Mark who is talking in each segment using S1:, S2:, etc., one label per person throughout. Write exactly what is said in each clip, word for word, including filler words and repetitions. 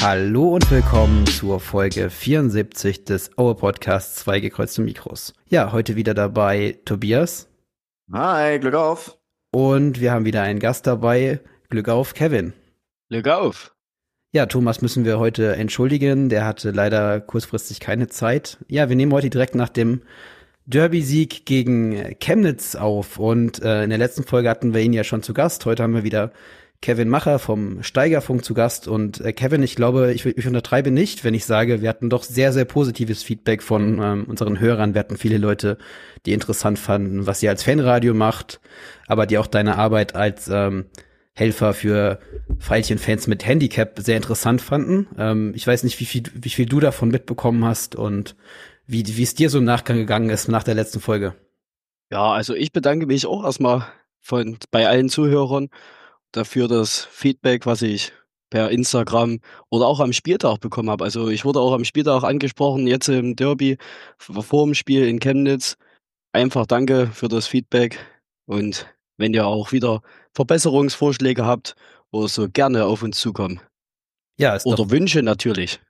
S1: Hallo und willkommen zur Folge vierundsiebzig des Aue Podcasts Zwei gekreuzte Mikros. Ja, heute wieder dabei Tobias.
S2: Hi, Glück auf.
S1: Und wir haben wieder einen Gast dabei. Glück auf, Kevin.
S3: Glück auf.
S1: Ja, Thomas müssen wir heute entschuldigen. Der hatte leider kurzfristig keine Zeit. Ja, wir nehmen heute direkt nach dem Derby-Sieg gegen Chemnitz auf. Und äh, in der letzten Folge hatten wir ihn ja schon zu Gast. Heute haben wir wieder Kevin Macher vom Steigerfunk zu Gast. Und äh, Kevin, ich glaube, ich, ich untertreibe nicht, wenn ich sage, wir hatten doch sehr, sehr positives Feedback von ähm, unseren Hörern. Wir hatten viele Leute, die interessant fanden, was ihr als Fanradio macht, aber die auch deine Arbeit als ähm, Helfer für Veilchen-Fans mit Handicap sehr interessant fanden. Ähm, ich weiß nicht, wie viel, wie viel du davon mitbekommen hast und wie, wie es dir so im Nachgang gegangen ist nach der letzten Folge.
S3: Ja, also ich bedanke mich auch erstmal von bei allen Zuhörern dafür das Feedback, was ich per Instagram oder auch am Spieltag bekommen habe. Also ich wurde auch am Spieltag angesprochen, jetzt im Derby, vor dem Spiel in Chemnitz. Einfach danke für das Feedback und wenn ihr auch wieder Verbesserungsvorschläge habt oder so, gerne auf uns zukommen.
S1: Ja, ist
S3: Oder
S1: doch,
S3: Wünsche natürlich.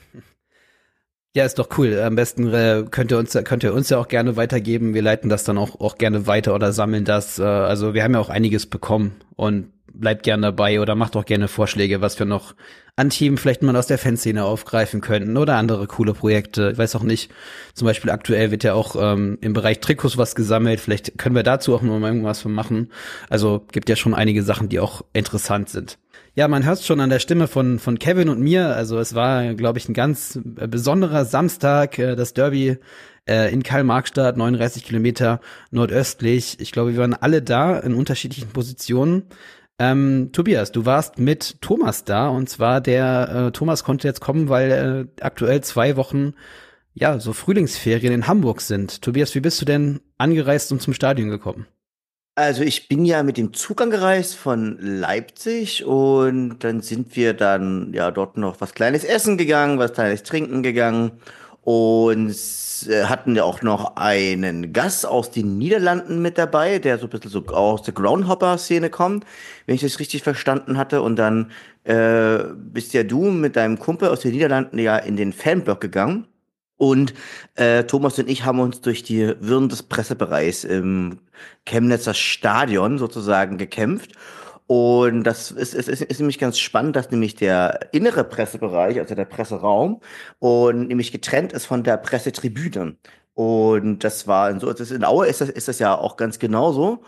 S1: ja, ist doch cool. Am besten äh, könnt ihr uns, könnt ihr uns ja auch gerne weitergeben. Wir leiten das dann auch, auch gerne weiter oder sammeln das. Äh, also wir haben ja auch einiges bekommen und bleibt gerne dabei oder macht auch gerne Vorschläge, was wir noch an Team vielleicht mal aus der Fanszene aufgreifen könnten oder andere coole Projekte. Ich weiß auch nicht, zum Beispiel aktuell wird ja auch ähm, im Bereich Trikots was gesammelt. Vielleicht können wir dazu auch noch mal irgendwas machen. Also gibt ja schon einige Sachen, die auch interessant sind. Ja, man hört es schon an der Stimme von von Kevin und mir. Also es war, glaube ich, ein ganz äh, besonderer Samstag, äh, das Derby äh, in Karl-Marx-Stadt, neununddreißig Kilometer nordöstlich. Ich glaube, wir waren alle da in unterschiedlichen Positionen. Ähm, Tobias, du warst mit Thomas da und zwar der äh, Thomas konnte jetzt kommen, weil äh, aktuell zwei Wochen ja so Frühlingsferien in Hamburg sind. Tobias, wie bist du denn angereist und zum Stadion gekommen?
S2: Also ich bin ja mit dem Zug angereist von Leipzig und dann sind wir dann ja dort noch was Kleines essen gegangen, was Kleines trinken gegangen und äh, hatten ja auch noch einen Gast aus den Niederlanden mit dabei, der so ein bisschen so aus der Groundhopper-Szene kommt, wenn ich das richtig verstanden hatte. Und dann äh, bist ja du mit deinem Kumpel aus den Niederlanden ja in den Fanblock gegangen. Und äh, Thomas und ich haben uns durch die Wirren des Pressebereichs im Chemnitzer Stadion sozusagen gekämpft. Und das ist, ist, ist, ist nämlich ganz spannend, dass nämlich der innere Pressebereich, also der Presseraum, und nämlich getrennt ist von der Pressetribüne. Und das war so, das ist in Aue ist das, ist das ja auch ganz genauso.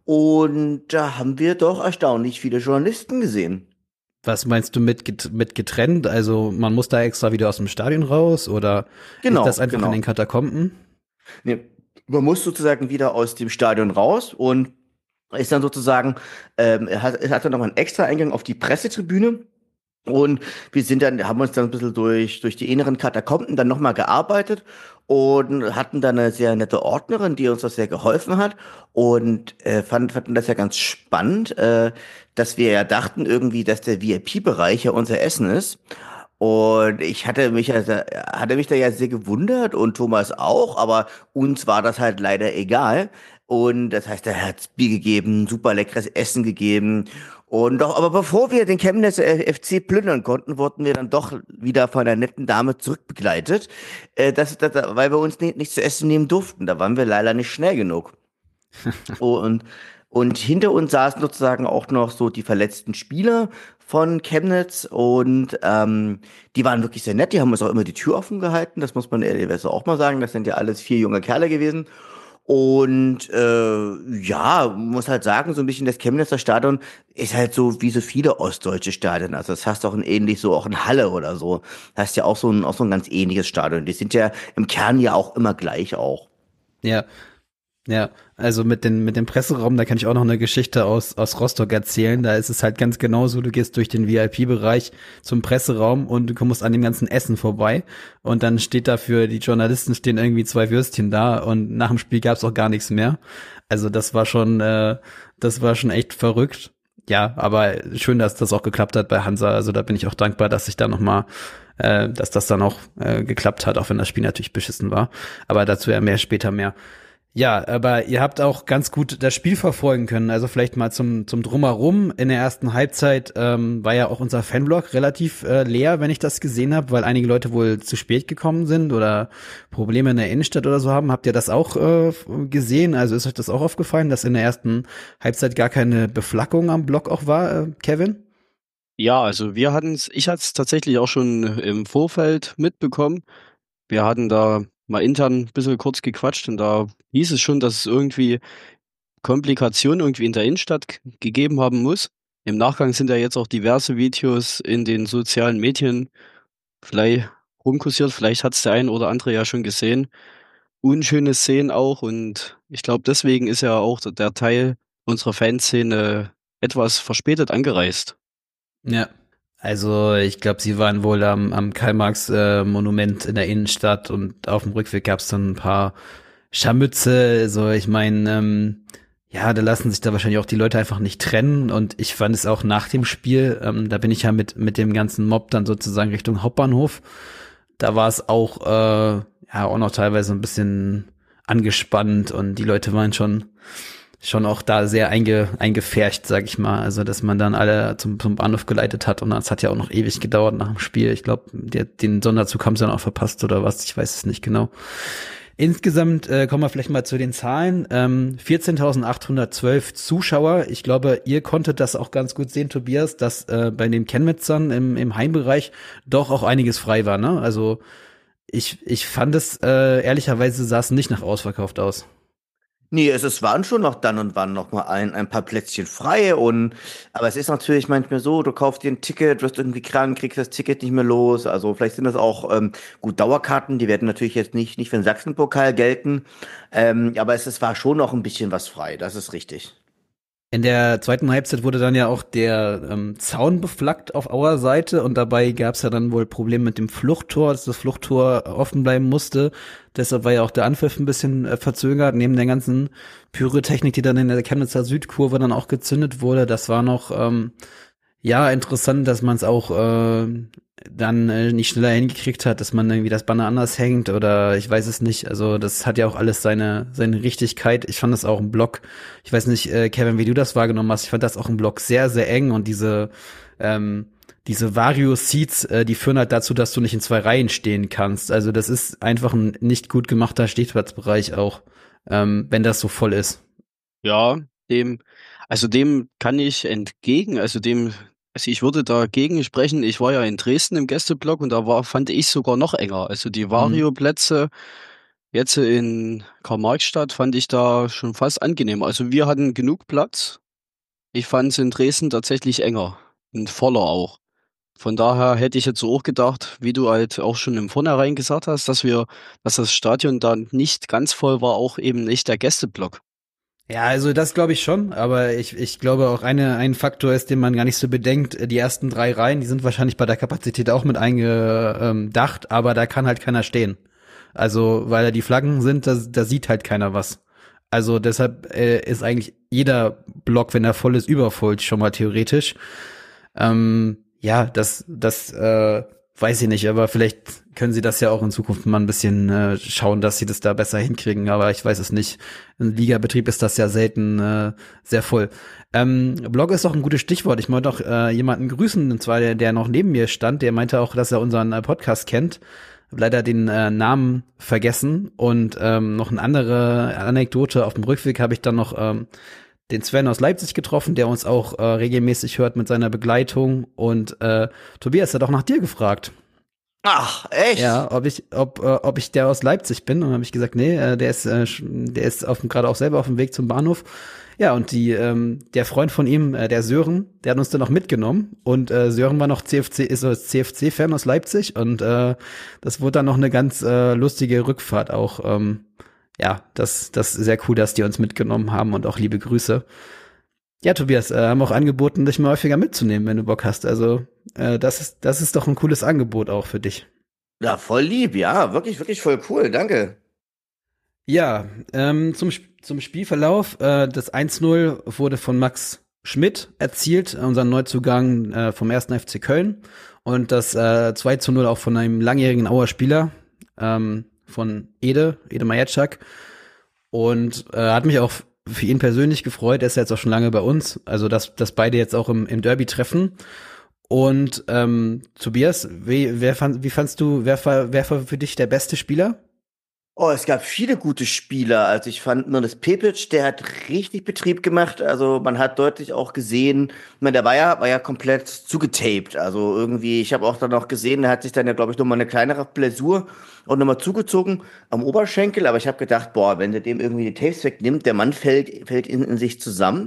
S2: Und da haben wir doch erstaunlich viele Journalisten gesehen.
S1: Was meinst du mit get- mit getrennt? Also man muss da extra wieder aus dem Stadion raus oder
S2: Genau,
S1: ist das einfach
S2: genau.
S1: in den Katakomben?
S2: Nee, man muss sozusagen wieder aus dem Stadion raus und ist dann sozusagen, ähm, er hat, er hat dann noch einen extra Eingang auf die Pressetribüne. Und wir sind dann, haben uns dann ein bisschen durch, durch die inneren Katakomben dann nochmal gearbeitet und hatten dann eine sehr nette Ordnerin, die uns das sehr geholfen hat und äh, fanden, fanden das ja ganz spannend, äh, dass wir ja dachten irgendwie, dass der V I P-Bereich ja unser Essen ist. Und ich hatte mich, also, hatte mich da ja sehr gewundert und Thomas auch, aber uns war das halt leider egal. Und das heißt, er hat Bier gegeben, super leckeres Essen gegeben. Und doch, aber bevor wir den Chemnitzer F C plündern konnten, wurden wir dann doch wieder von einer netten Dame zurückbegleitet, äh, das, das, weil wir uns nicht, nichts zu essen nehmen durften. Da waren wir leider nicht schnell genug. Und, und hinter uns saßen sozusagen auch noch so die verletzten Spieler von Chemnitz und ähm, die waren wirklich sehr nett. Die haben uns auch immer die Tür offen gehalten. Das muss man ehrlicherweise auch mal sagen. Das sind ja alles vier junge Kerle gewesen. Und äh, ja, muss halt sagen, so ein bisschen das Chemnitzer Stadion ist halt so wie so viele ostdeutsche Stadien. Also das hast auch ein ähnlich so, auch in Halle oder so. Das hast ja auch so ein, auch so ein ganz ähnliches Stadion. Die sind ja im Kern ja auch immer gleich auch.
S1: Ja. Ja, also mit den mit dem Presseraum, da kann ich auch noch eine Geschichte aus aus Rostock erzählen. Da ist es halt ganz genauso, du gehst durch den V I P-Bereich zum Presseraum und du kommst an dem ganzen Essen vorbei und dann steht da für die Journalisten stehen irgendwie zwei Würstchen da und nach dem Spiel gab's auch gar nichts mehr. Also das war schon äh, das war schon echt verrückt. Ja, aber schön, dass das auch geklappt hat bei Hansa. Also da bin ich auch dankbar, dass ich da noch mal äh, dass das dann auch äh, geklappt hat, auch wenn das Spiel natürlich beschissen war. Aber dazu ja mehr später mehr. Ja, aber ihr habt auch ganz gut das Spiel verfolgen können. Also vielleicht mal zum zum Drumherum. In der ersten Halbzeit ähm, war ja auch unser Fanblock relativ äh, leer, wenn ich das gesehen habe, weil einige Leute wohl zu spät gekommen sind oder Probleme in der Innenstadt oder so haben. Habt ihr das auch äh, gesehen? Also ist euch das auch aufgefallen, dass in der ersten Halbzeit gar keine Beflaggung am Block auch war, äh, Kevin?
S3: Ja, also wir hatten es, ich hatte es tatsächlich auch schon im Vorfeld mitbekommen. Wir hatten da mal intern ein bisschen kurz gequatscht und da hieß es schon, dass es irgendwie Komplikationen irgendwie in der Innenstadt g- gegeben haben muss. Im Nachgang sind ja jetzt auch diverse Videos in den sozialen Medien vielleicht rumkursiert. Vielleicht hat es der ein oder andere ja schon gesehen. Unschöne Szenen auch und ich glaube, deswegen ist ja auch der Teil unserer Fanszene etwas verspätet angereist.
S1: Ja. Also ich glaube, sie waren wohl am, am Karl-Marx-Monument in der Innenstadt und auf dem Rückweg gab es dann ein paar Scharmützel. Also ich meine, ähm, ja, da lassen sich da wahrscheinlich auch die Leute einfach nicht trennen. Und ich fand es auch nach dem Spiel, ähm, da bin ich ja mit mit dem ganzen Mob dann sozusagen Richtung Hauptbahnhof. Da war es auch, äh, ja, auch noch teilweise ein bisschen angespannt und die Leute waren schon schon auch da sehr einge, eingefärcht, sag ich mal. Also, dass man dann alle zum, zum Bahnhof geleitet hat und das hat ja auch noch ewig gedauert nach dem Spiel. Ich glaube, den Sonderzug haben sie dann auch verpasst oder was, ich weiß es nicht genau. Insgesamt äh, kommen wir vielleicht mal zu den Zahlen. Ähm, vierzehntausendachthundertzwölf Zuschauer. Ich glaube, ihr konntet das auch ganz gut sehen, Tobias, dass äh, bei den Chemnitzern im, im Heimbereich doch auch einiges frei war, ne? Also ich, ich fand es, äh, ehrlicherweise sah es nicht nach ausverkauft aus.
S2: Nee, es, es waren schon noch dann und wann noch mal ein, ein paar Plätzchen frei und aber es ist natürlich manchmal so, du kaufst dir ein Ticket, wirst irgendwie krank, kriegst das Ticket nicht mehr los. Also vielleicht sind das auch ähm, gut Dauerkarten, die werden natürlich jetzt nicht, nicht für den Sachsenpokal gelten. Ähm, aber es, es war schon noch ein bisschen was frei, das ist richtig.
S1: In der zweiten Halbzeit wurde dann ja auch der ähm, Zaun beflaggt auf Auer Seite und dabei gab es ja dann wohl Probleme mit dem Fluchttor, dass das Fluchttor offen bleiben musste. Deshalb war ja auch der Anpfiff ein bisschen äh, verzögert, neben der ganzen Pyrotechnik, die dann in der Chemnitzer Südkurve dann auch gezündet wurde. Das war noch ähm, ja interessant, dass man es auch äh, dann äh, nicht schneller hingekriegt hat, dass man irgendwie das Banner anders hängt oder ich weiß es nicht. Also das hat ja auch alles seine seine Richtigkeit. Ich fand das auch im Block. Ich weiß nicht, äh, Kevin, wie du das wahrgenommen hast. Ich fand das auch im Block sehr sehr eng und diese ähm, diese Vario-Seats, äh, die führen halt dazu, dass du nicht in zwei Reihen stehen kannst. Also das ist einfach ein nicht gut gemachter Stehplatzbereich auch, ähm, wenn das so voll ist.
S3: Ja, dem, also dem kann ich entgegen, also dem, also ich würde dagegen sprechen. Ich war ja in Dresden im Gästeblock und da war, fand ich sogar noch enger. Also die
S1: Mhm.
S3: Vario-Plätze jetzt in Karl-Marx-Stadt fand ich da schon fast angenehm. Also wir hatten genug Platz. Ich fand es in Dresden tatsächlich enger und voller auch. Von daher hätte ich jetzt so auch gedacht, wie du halt auch schon im Vornherein gesagt hast, dass wir, dass das Stadion dann nicht ganz voll war, auch eben nicht der Gästeblock.
S1: Ja, also das glaube ich schon, aber ich, ich glaube auch eine, ein Faktor ist, den man gar nicht so bedenkt. Die ersten drei Reihen, die sind wahrscheinlich bei der Kapazität auch mit eingedacht, aber da kann halt keiner stehen. Also, weil da die Flaggen sind, da, da sieht halt keiner was. Also deshalb äh, ist eigentlich jeder Block, wenn er voll ist, übervoll schon mal theoretisch. Ähm, ja, das, das äh, weiß ich nicht, aber vielleicht können sie das ja auch in Zukunft mal ein bisschen äh, schauen, dass sie das da besser hinkriegen, aber ich weiß es nicht. Im Ligabetrieb ist das ja selten äh, sehr voll. Ähm, Blog ist doch ein gutes Stichwort. Ich wollte doch äh, jemanden grüßen, und zwar der, der noch neben mir stand, der meinte auch, dass er unseren äh, Podcast kennt. Hab leider den äh, Namen vergessen und ähm, noch eine andere Anekdote. Auf dem Rückweg habe ich dann noch ähm, den Sven aus Leipzig getroffen, der uns auch äh, regelmäßig hört mit seiner Begleitung. Und äh, Tobias hat auch nach dir gefragt.
S2: Ach, echt?
S1: Ja, ob ich, ob, äh, ob ich der aus Leipzig bin. Und dann habe ich gesagt, nee, äh, der ist, äh, der ist auf, gerade auch selber auf dem Weg zum Bahnhof. Ja, und die, ähm, der Freund von ihm, äh, der Sören, der hat uns dann noch mitgenommen. Und äh, Sören war noch C F C, ist so C F C-Fan aus Leipzig. Und äh, das wurde dann noch eine ganz äh, lustige Rückfahrt auch. Ähm, ja, das, das ist sehr cool, dass die uns mitgenommen haben und auch liebe Grüße. Ja, Tobias, äh, haben auch angeboten, dich mal häufiger mitzunehmen, wenn du Bock hast. Also, äh, das ist, das ist doch ein cooles Angebot auch für dich.
S2: Ja, voll lieb, ja, wirklich, wirklich voll cool, danke.
S1: Ja, ähm, zum, Sp- zum Spielverlauf. Äh, das eins null wurde von Max Schmidt erzielt, unser Neuzugang äh, vom ersten F C Köln. Und das äh, zwei zu null auch von einem langjährigen Auer Spieler, ähm, von Ede, Ede Majatschak. Und äh, hat mich auch für ihn persönlich gefreut. Er ist ja jetzt auch schon lange bei uns. Also, dass, dass beide jetzt auch im, im Derby treffen. Und ähm, Tobias, wie, wer fand, wie fandst du, wer war, wer war für dich der beste Spieler?
S2: Oh, es gab viele gute Spieler. Also ich fand nur das Pepic, der hat richtig Betrieb gemacht. Also man hat deutlich auch gesehen, ich meine, der war ja, war ja komplett zugetaped. Also irgendwie, ich habe auch dann noch gesehen, der hat sich dann ja, glaube ich, nochmal eine kleinere Blessur und nochmal zugezogen am Oberschenkel. Aber ich habe gedacht, boah, wenn der dem irgendwie die Tapes wegnimmt, der Mann fällt, fällt in, in sich zusammen.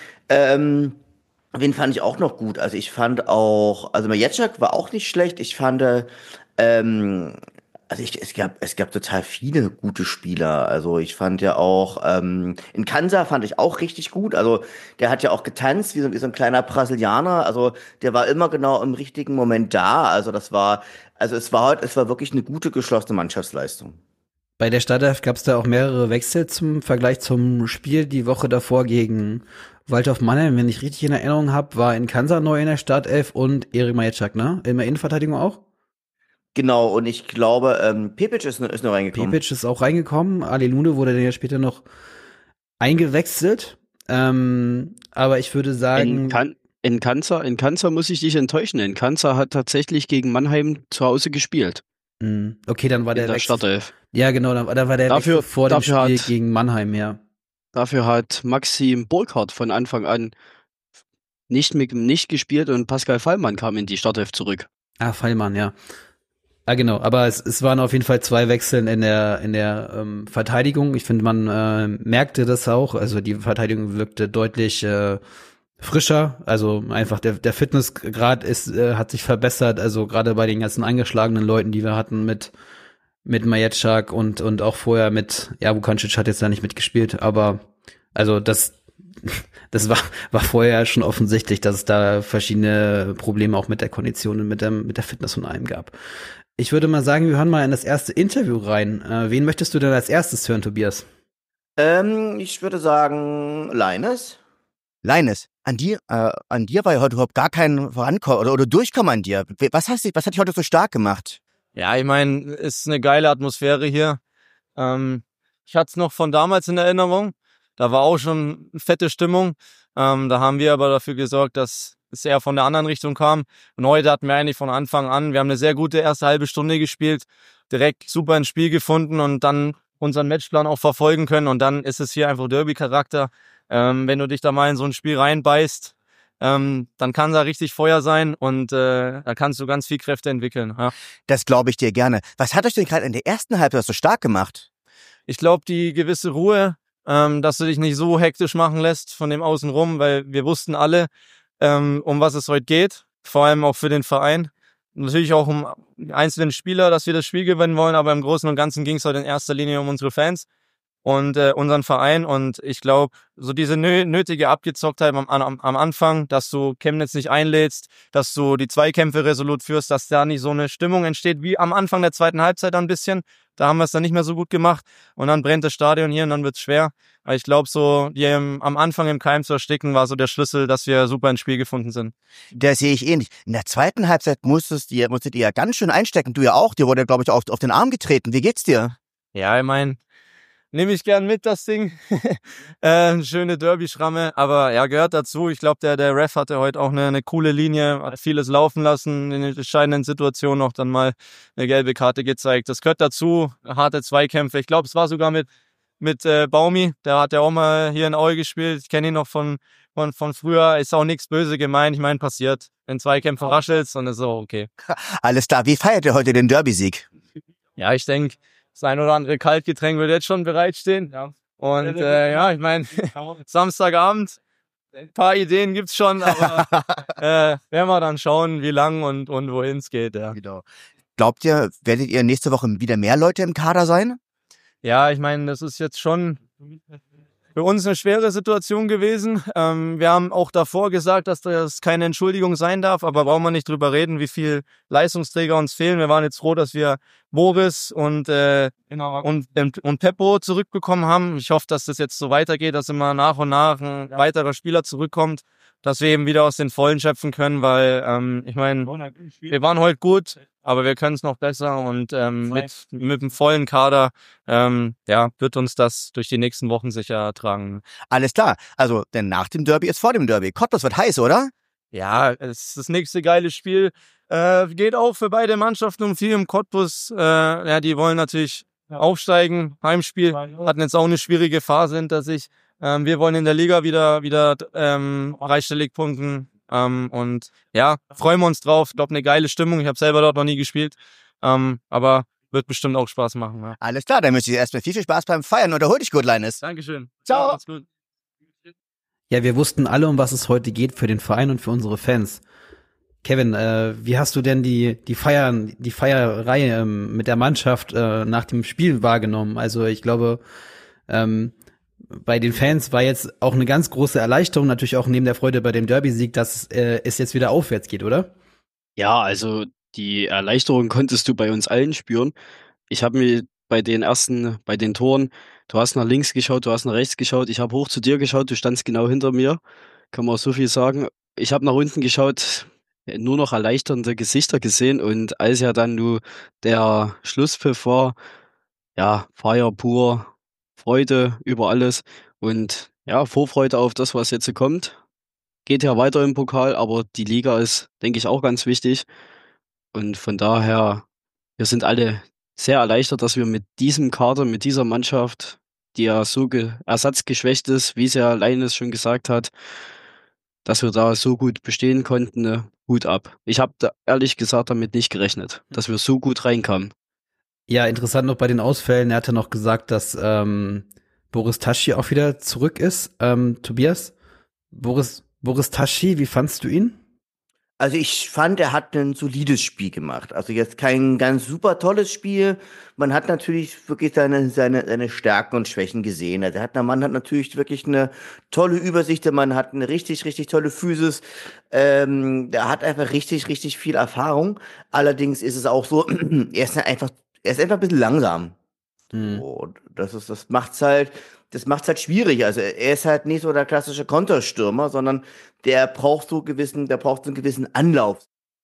S2: Ähm, Wen fand ich auch noch gut? Also ich fand auch, also Majeczak war auch nicht schlecht. Ich fand, äh, ähm, also ich, es gab, es gab total viele gute Spieler. Also ich fand ja auch, ähm, in Kansa fand ich auch richtig gut. Also der hat ja auch getanzt, wie so, wie so ein kleiner Brasilianer. Also der war immer genau im richtigen Moment da. Also das war, also es war heute, es war wirklich eine gute geschlossene Mannschaftsleistung.
S1: Bei der Startelf gab es da auch mehrere Wechsel zum Vergleich zum Spiel die Woche davor gegen Waldhof Mannheim. Wenn ich richtig in Erinnerung habe, war in Kansa neu in der Startelf und Erik Majeczak, ne? In der Innenverteidigung auch?
S2: Genau, und ich glaube, ähm, Pepic ist, ist noch reingekommen.
S1: Pepic ist auch reingekommen. Ali Lune wurde dann ja später noch eingewechselt. Ähm, aber ich würde sagen.
S3: In, kan in, Kanza, in Kanza muss ich dich enttäuschen. In Kanza hat tatsächlich gegen Mannheim zu Hause gespielt.
S1: Okay, dann war der,
S3: in der
S1: Wechsel.
S3: Startelf.
S1: Ja, genau, dann, dann war der
S3: dafür,
S1: Wechsel vor dem Spiel
S3: hat,
S1: gegen Mannheim, ja.
S3: Dafür hat Maxim Burkhardt von Anfang an nicht, mit, nicht gespielt und Pascal Fallmann kam in die Startelf zurück.
S1: Ah, Fallmann, ja. Ah, genau, aber es, es waren auf jeden Fall zwei Wechseln in der in der ähm, Verteidigung. Ich finde, man äh, merkte das auch. Also die Verteidigung wirkte deutlich äh, frischer. Also einfach der der Fitnessgrad ist äh, hat sich verbessert. Also gerade bei den ganzen angeschlagenen Leuten, die wir hatten mit mit Majeczak und und auch vorher mit, ja, Vukancic hat jetzt da nicht mitgespielt, aber also das das war war vorher schon offensichtlich, dass es da verschiedene Probleme auch mit der Kondition und mit der mit der Fitness von einem gab. Ich würde mal sagen, wir hören mal in das erste Interview rein. Äh, wen möchtest du denn als erstes hören, Tobias?
S2: Ähm, ich würde sagen, Leines.
S4: Leines, an dir, äh, an dir war ja heute überhaupt gar kein Vorankommen oder, oder Durchkommen an dir. Was hast du, was hat dich heute so stark gemacht?
S5: Ja, ich meine, ist eine geile Atmosphäre hier. Ähm, ich hatte es noch von damals in Erinnerung. Da war auch schon eine fette Stimmung. Ähm, da haben wir aber dafür gesorgt, dass es eher von der anderen Richtung kam. Und heute hatten wir eigentlich von Anfang an, wir haben eine sehr gute erste halbe Stunde gespielt, direkt super ins Spiel gefunden und dann unseren Matchplan auch verfolgen können. Und dann ist es hier einfach Derby-Charakter. Ähm, wenn du dich da mal in so ein Spiel reinbeißt, ähm, dann kann da richtig Feuer sein und äh, da kannst du ganz viel Kräfte entwickeln. Ja.
S4: Das glaube ich dir gerne. Was hat euch denn gerade in der ersten Halbzeit so stark gemacht?
S5: Ich glaube, die gewisse Ruhe, ähm, dass du dich nicht so hektisch machen lässt von dem Außenrum, weil wir wussten alle, ähm, um was es heute geht, vor allem auch für den Verein. Natürlich auch um die einzelnen Spieler, dass wir das Spiel gewinnen wollen, aber im Großen und Ganzen ging es heute in erster Linie um unsere Fans und äh, unseren Verein. Und ich glaube, so diese nö- nötige Abgezocktheit am, am, am Anfang, dass du Chemnitz nicht einlädst, dass du die Zweikämpfe resolut führst, dass da nicht so eine Stimmung entsteht wie am Anfang der zweiten Halbzeit ein bisschen. Da haben wir es dann nicht mehr so gut gemacht und dann brennt das Stadion hier und dann wird's schwer. Aber ich glaube, so die im, am Anfang im Keim zu ersticken, war so der Schlüssel, dass wir super ins Spiel gefunden sind.
S4: Das sehe ich ähnlich. In der zweiten Halbzeit musstest ihr, musstet ihr ja ganz schön einstecken. Du ja auch. Dir wurde, glaube ich, auf, auf den Arm getreten. Wie geht's dir?
S5: Ja, ich meine, nehme ich gern mit, das Ding. äh, schöne Derby-Schramme, aber ja, gehört dazu. Ich glaube, der, der Ref hatte heute auch eine, eine coole Linie, hat vieles laufen lassen, in entscheidenden Situationen auch dann mal eine gelbe Karte gezeigt. Das gehört dazu, harte Zweikämpfe. Ich glaube, es war sogar mit mit äh, Baumi, der hat ja auch mal hier in Aue gespielt. Ich kenne ihn noch von, von von früher. Ist auch nichts böse gemeint. Ich meine, passiert. In Zweikämpfen raschelt's und ist auch okay.
S4: Alles klar. Wie feiert ihr heute den Derby-Sieg?
S5: Ja, ich denke, das ein oder andere Kaltgetränk wird jetzt schon bereitstehen. Ja. Und äh, ja, ich meine, Samstagabend, ein paar Ideen gibt's schon, aber äh, werden wir dann schauen, wie lang und, und wohin es geht. Ja.
S4: Genau. Glaubt ihr, werdet ihr nächste Woche wieder mehr Leute im Kader sein?
S5: Ja, ich meine, das ist jetzt schon für uns eine schwere Situation gewesen. Ähm, wir haben auch davor gesagt, dass das keine Entschuldigung sein darf, aber brauchen wir nicht drüber reden, wie viel Leistungsträger uns fehlen. Wir waren jetzt froh, dass wir Boris und äh, und, und Peppo zurückbekommen haben. Ich hoffe, dass das jetzt so weitergeht, dass immer nach und nach ein weiterer Spieler zurückkommt, dass wir eben wieder aus den Vollen schöpfen können, weil ähm, ich meine, wir waren heute gut, aber wir können es noch besser und ähm, mit, mit einem vollen Kader ähm, ja, wird uns das durch die nächsten Wochen sicher tragen.
S4: Alles klar. Also, denn nach dem Derby ist vor dem Derby. Cottbus wird heiß, oder?
S5: Ja, es ist das nächste geile Spiel. Äh, geht auch für beide Mannschaften um viel im Cottbus. Äh, ja, die wollen natürlich aufsteigen. Heimspiel hatten jetzt auch eine schwierige Phase hinter sich. Ähm, wir wollen in der Liga wieder wieder ähm, dreistellig punkten. Ähm, und ja, freuen wir uns drauf. Ich glaube, eine geile Stimmung. Ich habe selber dort noch nie gespielt. Ähm, aber wird bestimmt auch Spaß machen. Ja.
S4: Alles klar, dann wünsche ich dir erstmal viel, viel Spaß beim Feiern und erhol dich gut, Linus.
S5: Dankeschön.
S4: Ciao.
S5: Macht's gut.
S1: Ja, wir wussten alle, um was es heute geht für den Verein und für unsere Fans. Kevin, äh, wie hast du denn die die Feiern, die Feierei ähm, mit der Mannschaft äh, nach dem Spiel wahrgenommen? Also ich glaube, ähm, bei den Fans war jetzt auch eine ganz große Erleichterung, natürlich auch neben der Freude bei dem Derby-Sieg, dass äh, es jetzt wieder aufwärts geht, oder?
S3: Ja, also die Erleichterung konntest du bei uns allen spüren. Ich habe mir bei den ersten, bei den Toren, du hast nach links geschaut, du hast nach rechts geschaut, ich habe hoch zu dir geschaut, du standst genau hinter mir, kann man auch so viel sagen. Ich habe nach unten geschaut, nur noch erleichternde Gesichter gesehen und als ja dann nur der Schlusspfiff war, ja, Feier pur, Freude über alles und ja, Vorfreude auf das, was jetzt kommt. Geht ja weiter im Pokal, aber die Liga ist, denke ich, auch ganz wichtig. Und von daher, wir sind alle sehr erleichtert, dass wir mit diesem Kader, mit dieser Mannschaft, die ja so ge- ersatzgeschwächt ist, wie es ja Leines schon gesagt hat, dass wir da so gut bestehen konnten, ne? Hut ab. Ich habe da ehrlich gesagt damit nicht gerechnet, dass wir so gut reinkamen.
S1: Ja, interessant noch bei den Ausfällen. Er hatte noch gesagt, dass ähm, Boris Taschi auch wieder zurück ist. Ähm, Tobias, Boris, Boris Taschi, wie fandst du ihn?
S2: Also ich fand, er hat ein solides Spiel gemacht. Also jetzt kein ganz super tolles Spiel. Man hat natürlich wirklich seine, seine, seine Stärken und Schwächen gesehen. Also er hat, der Mann hat natürlich wirklich eine tolle Übersicht. Der Mann hat eine richtig, richtig tolle Physis. Ähm, der hat einfach richtig, richtig viel Erfahrung. Allerdings ist es auch so, er ist einfach, er ist einfach ein bisschen langsam.
S1: Hm.
S2: Und das ist, das macht's halt, das macht's halt schwierig. Also er ist halt nicht so der klassische Konterstürmer, sondern der braucht so gewissen, der braucht so einen gewissen Anlauf.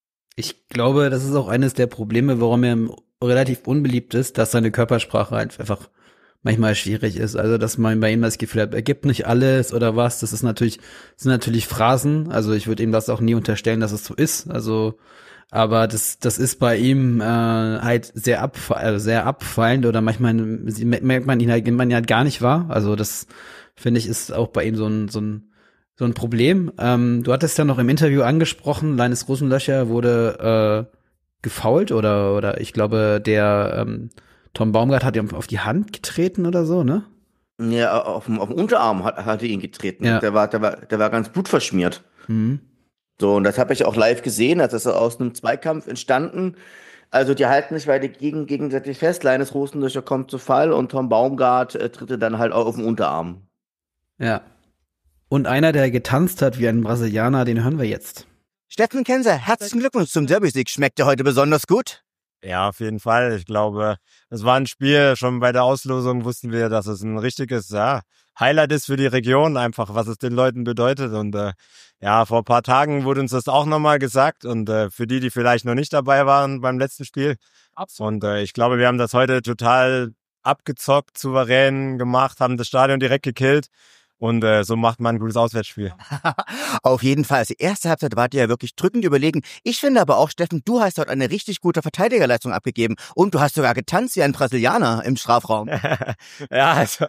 S1: Ich glaube, das ist auch eines der Probleme, warum er relativ unbeliebt ist, dass seine Körpersprache halt einfach manchmal schwierig ist. Also, dass man bei ihm das Gefühl hat, er gibt nicht alles oder was. Das ist natürlich, das sind natürlich Phrasen. Also, ich würde ihm das auch nie unterstellen, dass es so ist. Also, aber das, das ist bei ihm äh, halt sehr ab, also sehr abfallend oder manchmal merkt man ihn halt, man ihn halt gar nicht wahr. Also, das finde ich ist auch bei ihm so ein, so ein so ein Problem. Ähm, du hattest ja noch im Interview angesprochen, Linus Rosenlöcher wurde äh, gefoult oder oder ich glaube, der ähm, Tom Baumgart hat ihm auf die Hand getreten oder so, ne?
S2: Ja, auf dem, auf dem Unterarm hat, hat er ihn getreten.
S1: Ja.
S2: Der war, der war, der war ganz blutverschmiert.
S1: Mhm.
S2: So, und das habe ich auch live gesehen. Das ist aus einem Zweikampf entstanden. Also die halten sich beide gegen, gegenseitig fest. Linus Rosenlöcher kommt zu Fall und Tom Baumgart äh, tritt dann halt auch auf den Unterarm.
S1: Ja. Und einer, der getanzt hat wie ein Brasilianer, den hören wir jetzt.
S4: Steffen Kenser, herzlichen Glückwunsch zum Derby-Sieg. Schmeckt dir heute besonders gut?
S5: Ja, auf jeden Fall. Ich glaube, es war ein Spiel, schon bei der Auslosung wussten wir, dass es ein richtiges ja, Highlight ist für die Region, einfach was es den Leuten bedeutet. Und äh, ja, vor ein paar Tagen wurde uns das auch nochmal gesagt. Und äh, für die, die vielleicht noch nicht dabei waren beim letzten Spiel. Und äh, ich glaube, wir haben das heute total abgezockt, souverän gemacht, haben das Stadion direkt gekillt. Und äh, so macht man ein gutes Auswärtsspiel.
S4: Auf jeden Fall. Also die erste Halbzeit wart ihr ja wirklich drückend überlegen. Ich finde aber auch, Steffen, du hast dort eine richtig gute Verteidigerleistung abgegeben. Und du hast sogar getanzt wie ein Brasilianer im Strafraum.
S5: ja, also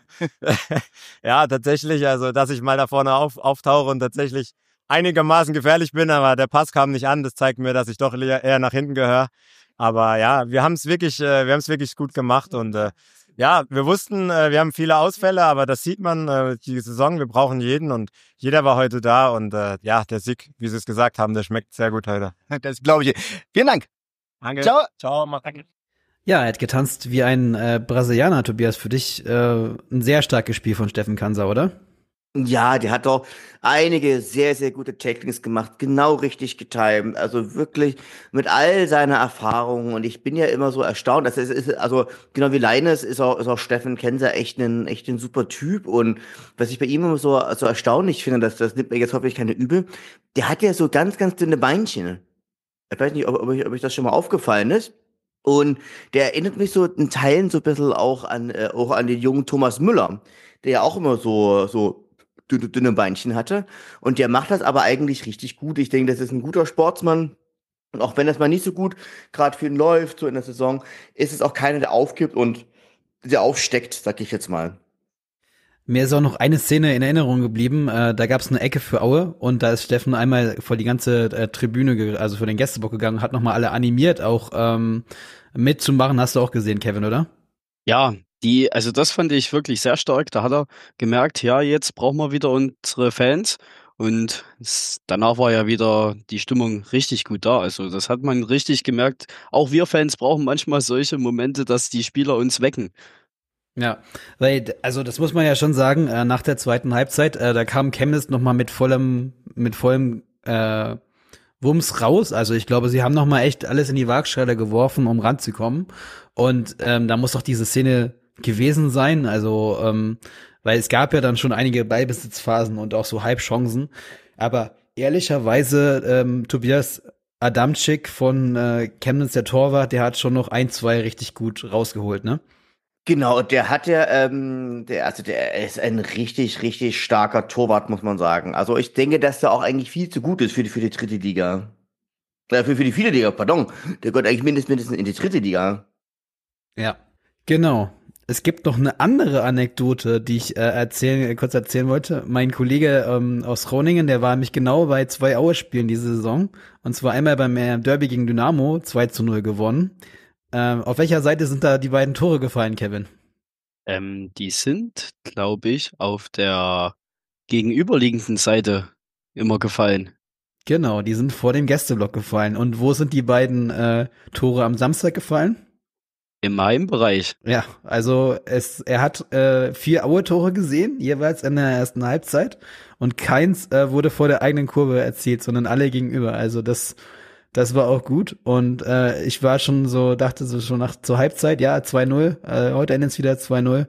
S5: ja, tatsächlich, also dass ich mal da vorne auf, auftauche und tatsächlich einigermaßen gefährlich bin, aber der Pass kam nicht an. Das zeigt mir, dass ich doch eher nach hinten gehöre. Aber ja, wir haben es wirklich, äh, wir haben es wirklich gut gemacht und äh, ja, wir wussten, äh, wir haben viele Ausfälle, aber das sieht man, äh, die Saison, wir brauchen jeden und jeder war heute da und äh, ja, der Sieg, wie Sie es gesagt haben, der schmeckt sehr gut heute.
S4: Das glaube ich. Vielen Dank.
S5: Danke.
S4: Ciao.
S5: Ciao, mach danke.
S1: Ja, er hat getanzt wie ein äh, Brasilianer, Tobias. Für dich äh, ein sehr starkes Spiel von Steffen Kanser, oder?
S2: Ja, der hat doch einige sehr, sehr gute Tacklings gemacht, genau richtig getimt, also wirklich mit all seiner Erfahrung und ich bin ja immer so erstaunt, das ist, ist also genau wie Linus ist auch, ist auch Steffen Kenser echt ein, echt ein super Typ und was ich bei ihm immer so, so erstaunlich finde, das, das nimmt mir jetzt hoffentlich keine übel, der hat ja so ganz, ganz dünne Beinchen. Ich weiß nicht, ob, ob, ich, ob euch das schon mal aufgefallen ist. Und der erinnert mich so in Teilen so ein bisschen auch an, äh, auch an den jungen Thomas Müller, der ja auch immer so, so dünne, dünne Beinchen hatte. Und der macht das aber eigentlich richtig gut. Ich denke, das ist ein guter Sportsmann. Und auch wenn das mal nicht so gut gerade für ihn läuft, so in der Saison, ist es auch keiner, der aufgibt und der aufsteckt, sag ich jetzt mal.
S1: Mir ist auch noch eine Szene in Erinnerung geblieben. Äh, da gab es eine Ecke für Aue und da ist Steffen einmal vor die ganze äh, Tribüne, ge- also vor den Gästeblock gegangen, hat nochmal alle animiert, auch ähm, mitzumachen. Hast du auch gesehen, Kevin, oder?
S3: Ja, die, also das fand ich wirklich sehr stark. Da hat er gemerkt, ja, jetzt brauchen wir wieder unsere Fans. Und es, danach war ja wieder die Stimmung richtig gut da. Also das hat man richtig gemerkt. Auch wir Fans brauchen manchmal solche Momente, dass die Spieler uns wecken.
S1: Ja, weil, also das muss man ja schon sagen, äh, nach der zweiten Halbzeit, äh, da kam Chemnitz noch mal mit vollem, mit vollem äh, Wumms raus. Also ich glaube, sie haben noch mal echt alles in die Waagschale geworfen, um ranzukommen. Und ähm, da muss doch diese Szene gewesen sein. Also, ähm, weil es gab ja dann schon einige Ballbesitzphasen und auch so Halbchancen. Aber ehrlicherweise, ähm, Tobias Adamczyk von äh, Chemnitz, der Torwart, der hat schon noch ein, zwei richtig gut rausgeholt, ne?
S2: Genau, der hat ja, ähm, der, also der ist ein richtig, richtig starker Torwart, muss man sagen. Also ich denke, dass der auch eigentlich viel zu gut ist für die, für die dritte Liga. Äh, für, für die vierte Liga, pardon. Der gehört eigentlich mindestens, mindestens in die dritte Liga.
S1: Ja, genau. Es gibt noch eine andere Anekdote, die ich äh, erzählen, äh, kurz erzählen wollte. Mein Kollege ähm, aus Groningen, der war nämlich genau bei zwei Aue-Spielen diese Saison. Und zwar einmal beim äh, Derby gegen Dynamo, zwei zu null gewonnen. Ähm, auf welcher Seite sind da die beiden Tore gefallen, Kevin?
S3: Ähm, die sind, glaube ich, auf der gegenüberliegenden Seite immer gefallen.
S1: Genau, die sind vor dem Gästeblock gefallen. Und wo sind die beiden äh, Tore am Samstag gefallen?
S3: In meinem Bereich.
S1: Ja, also es, er hat äh, vier Aue-Tore gesehen, jeweils in der ersten Halbzeit. Und keins äh, wurde vor der eigenen Kurve erzielt, sondern alle gegenüber. Also das, das war auch gut. Und äh, ich war schon so, dachte so schon nach zur Halbzeit, ja, zwei null. Äh, heute endet es wieder zwei null.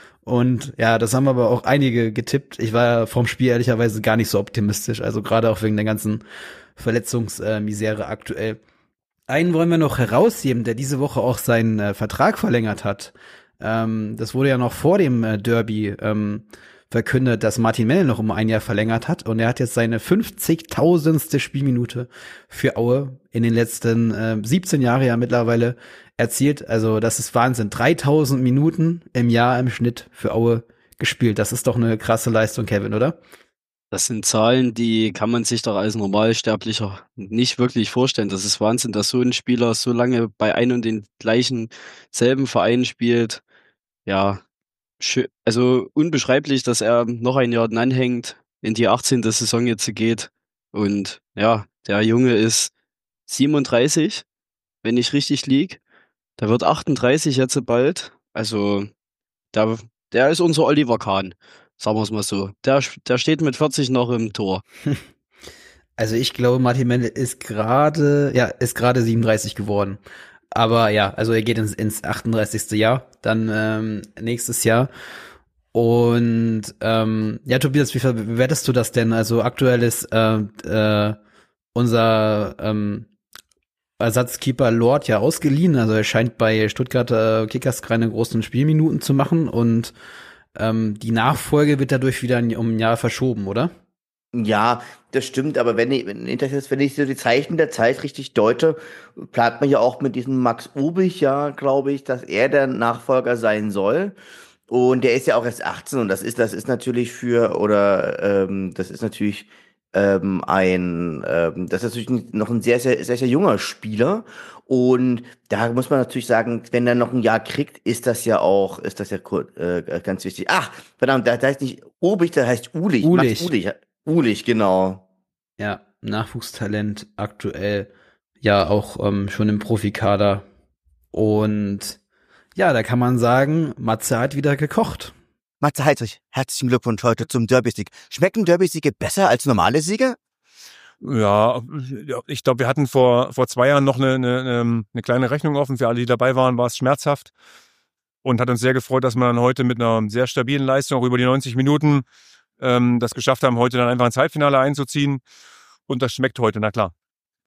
S1: Und ja, das haben aber auch einige getippt. Ich war vom Spiel ehrlicherweise gar nicht so optimistisch. Also gerade auch wegen der ganzen Verletzungsmisere aktuell. Einen wollen wir noch herausheben, der diese Woche auch seinen äh, Vertrag verlängert hat. Ähm, das wurde ja noch vor dem äh, Derby ähm, verkündet, dass Martin Mennel noch um ein Jahr verlängert hat. Und er hat jetzt seine fünfzigtausendste Spielminute für Aue in den letzten äh, siebzehn Jahren ja mittlerweile erzielt. Also das ist Wahnsinn. dreitausend Minuten im Jahr im Schnitt für Aue gespielt. Das ist doch eine krasse Leistung, Kevin, oder?
S3: Das sind Zahlen, die kann man sich doch als Normalsterblicher nicht wirklich vorstellen. Das ist Wahnsinn, dass so ein Spieler so lange bei einem und den gleichen selben Verein spielt. Ja, schö- also unbeschreiblich, dass er noch ein Jahr dranhängt, in die achtzehnte Saison jetzt geht. Und ja, der Junge ist siebenunddreißig, wenn ich richtig lieg. Der wird achtunddreißig jetzt bald. Also der, der ist unser Oliver Kahn, sagen wir es mal so. Der, der steht mit vierzig noch im Tor.
S1: Also ich glaube, Martin Mennel ist gerade, ja, ist gerade siebenunddreißig geworden. Aber ja, also er geht ins, ins achtunddreißigste Jahr, dann ähm, nächstes Jahr. Und ähm, ja, Tobias, wie bewertest du das denn? Also aktuell ist äh, äh, unser ähm, Ersatzkeeper Lord ja ausgeliehen. Also er scheint bei Stuttgarter Kickers keine großen Spielminuten zu machen. Und ähm, die Nachfolge wird dadurch wieder um ein Jahr verschoben, oder?
S2: Ja, das stimmt, aber wenn ich, wenn ich, das- wenn ich so die Zeichen der Zeit richtig deute, plant man ja auch mit diesem Max Ubich, ja, glaube ich, dass er der Nachfolger sein soll. Und der ist ja auch erst achtzehn und das ist, das ist natürlich für, oder ähm, das ist natürlich ähm, ein, ähm, das ist natürlich noch ein sehr, sehr, sehr, sehr junger Spieler. Und da muss man natürlich sagen, wenn er noch ein Jahr kriegt, ist das ja auch, ist das ja kur- äh, ganz wichtig. Ach, verdammt, da, da heißt nicht Ubich, da heißt Ulich.
S1: Ulich.
S2: Max Ulich. Ulich, genau.
S1: Ja, Nachwuchstalent aktuell ja auch ähm, schon im Profikader. Und ja, da kann man sagen, Matze hat wieder gekocht.
S4: Matze Heidrich, herzlichen Glückwunsch heute zum Derby-Sieg. Schmecken Derby-Siege besser als normale Siege?
S5: Ja, ich glaube, wir hatten vor, vor zwei Jahren noch eine, eine, eine kleine Rechnung offen. Für alle, die dabei waren, war es schmerzhaft. Und hat uns sehr gefreut, dass wir dann heute mit einer sehr stabilen Leistung, auch über die neunzig Minuten, ähm, das geschafft haben, heute dann einfach ins Halbfinale einzuziehen. Und das schmeckt heute, na klar.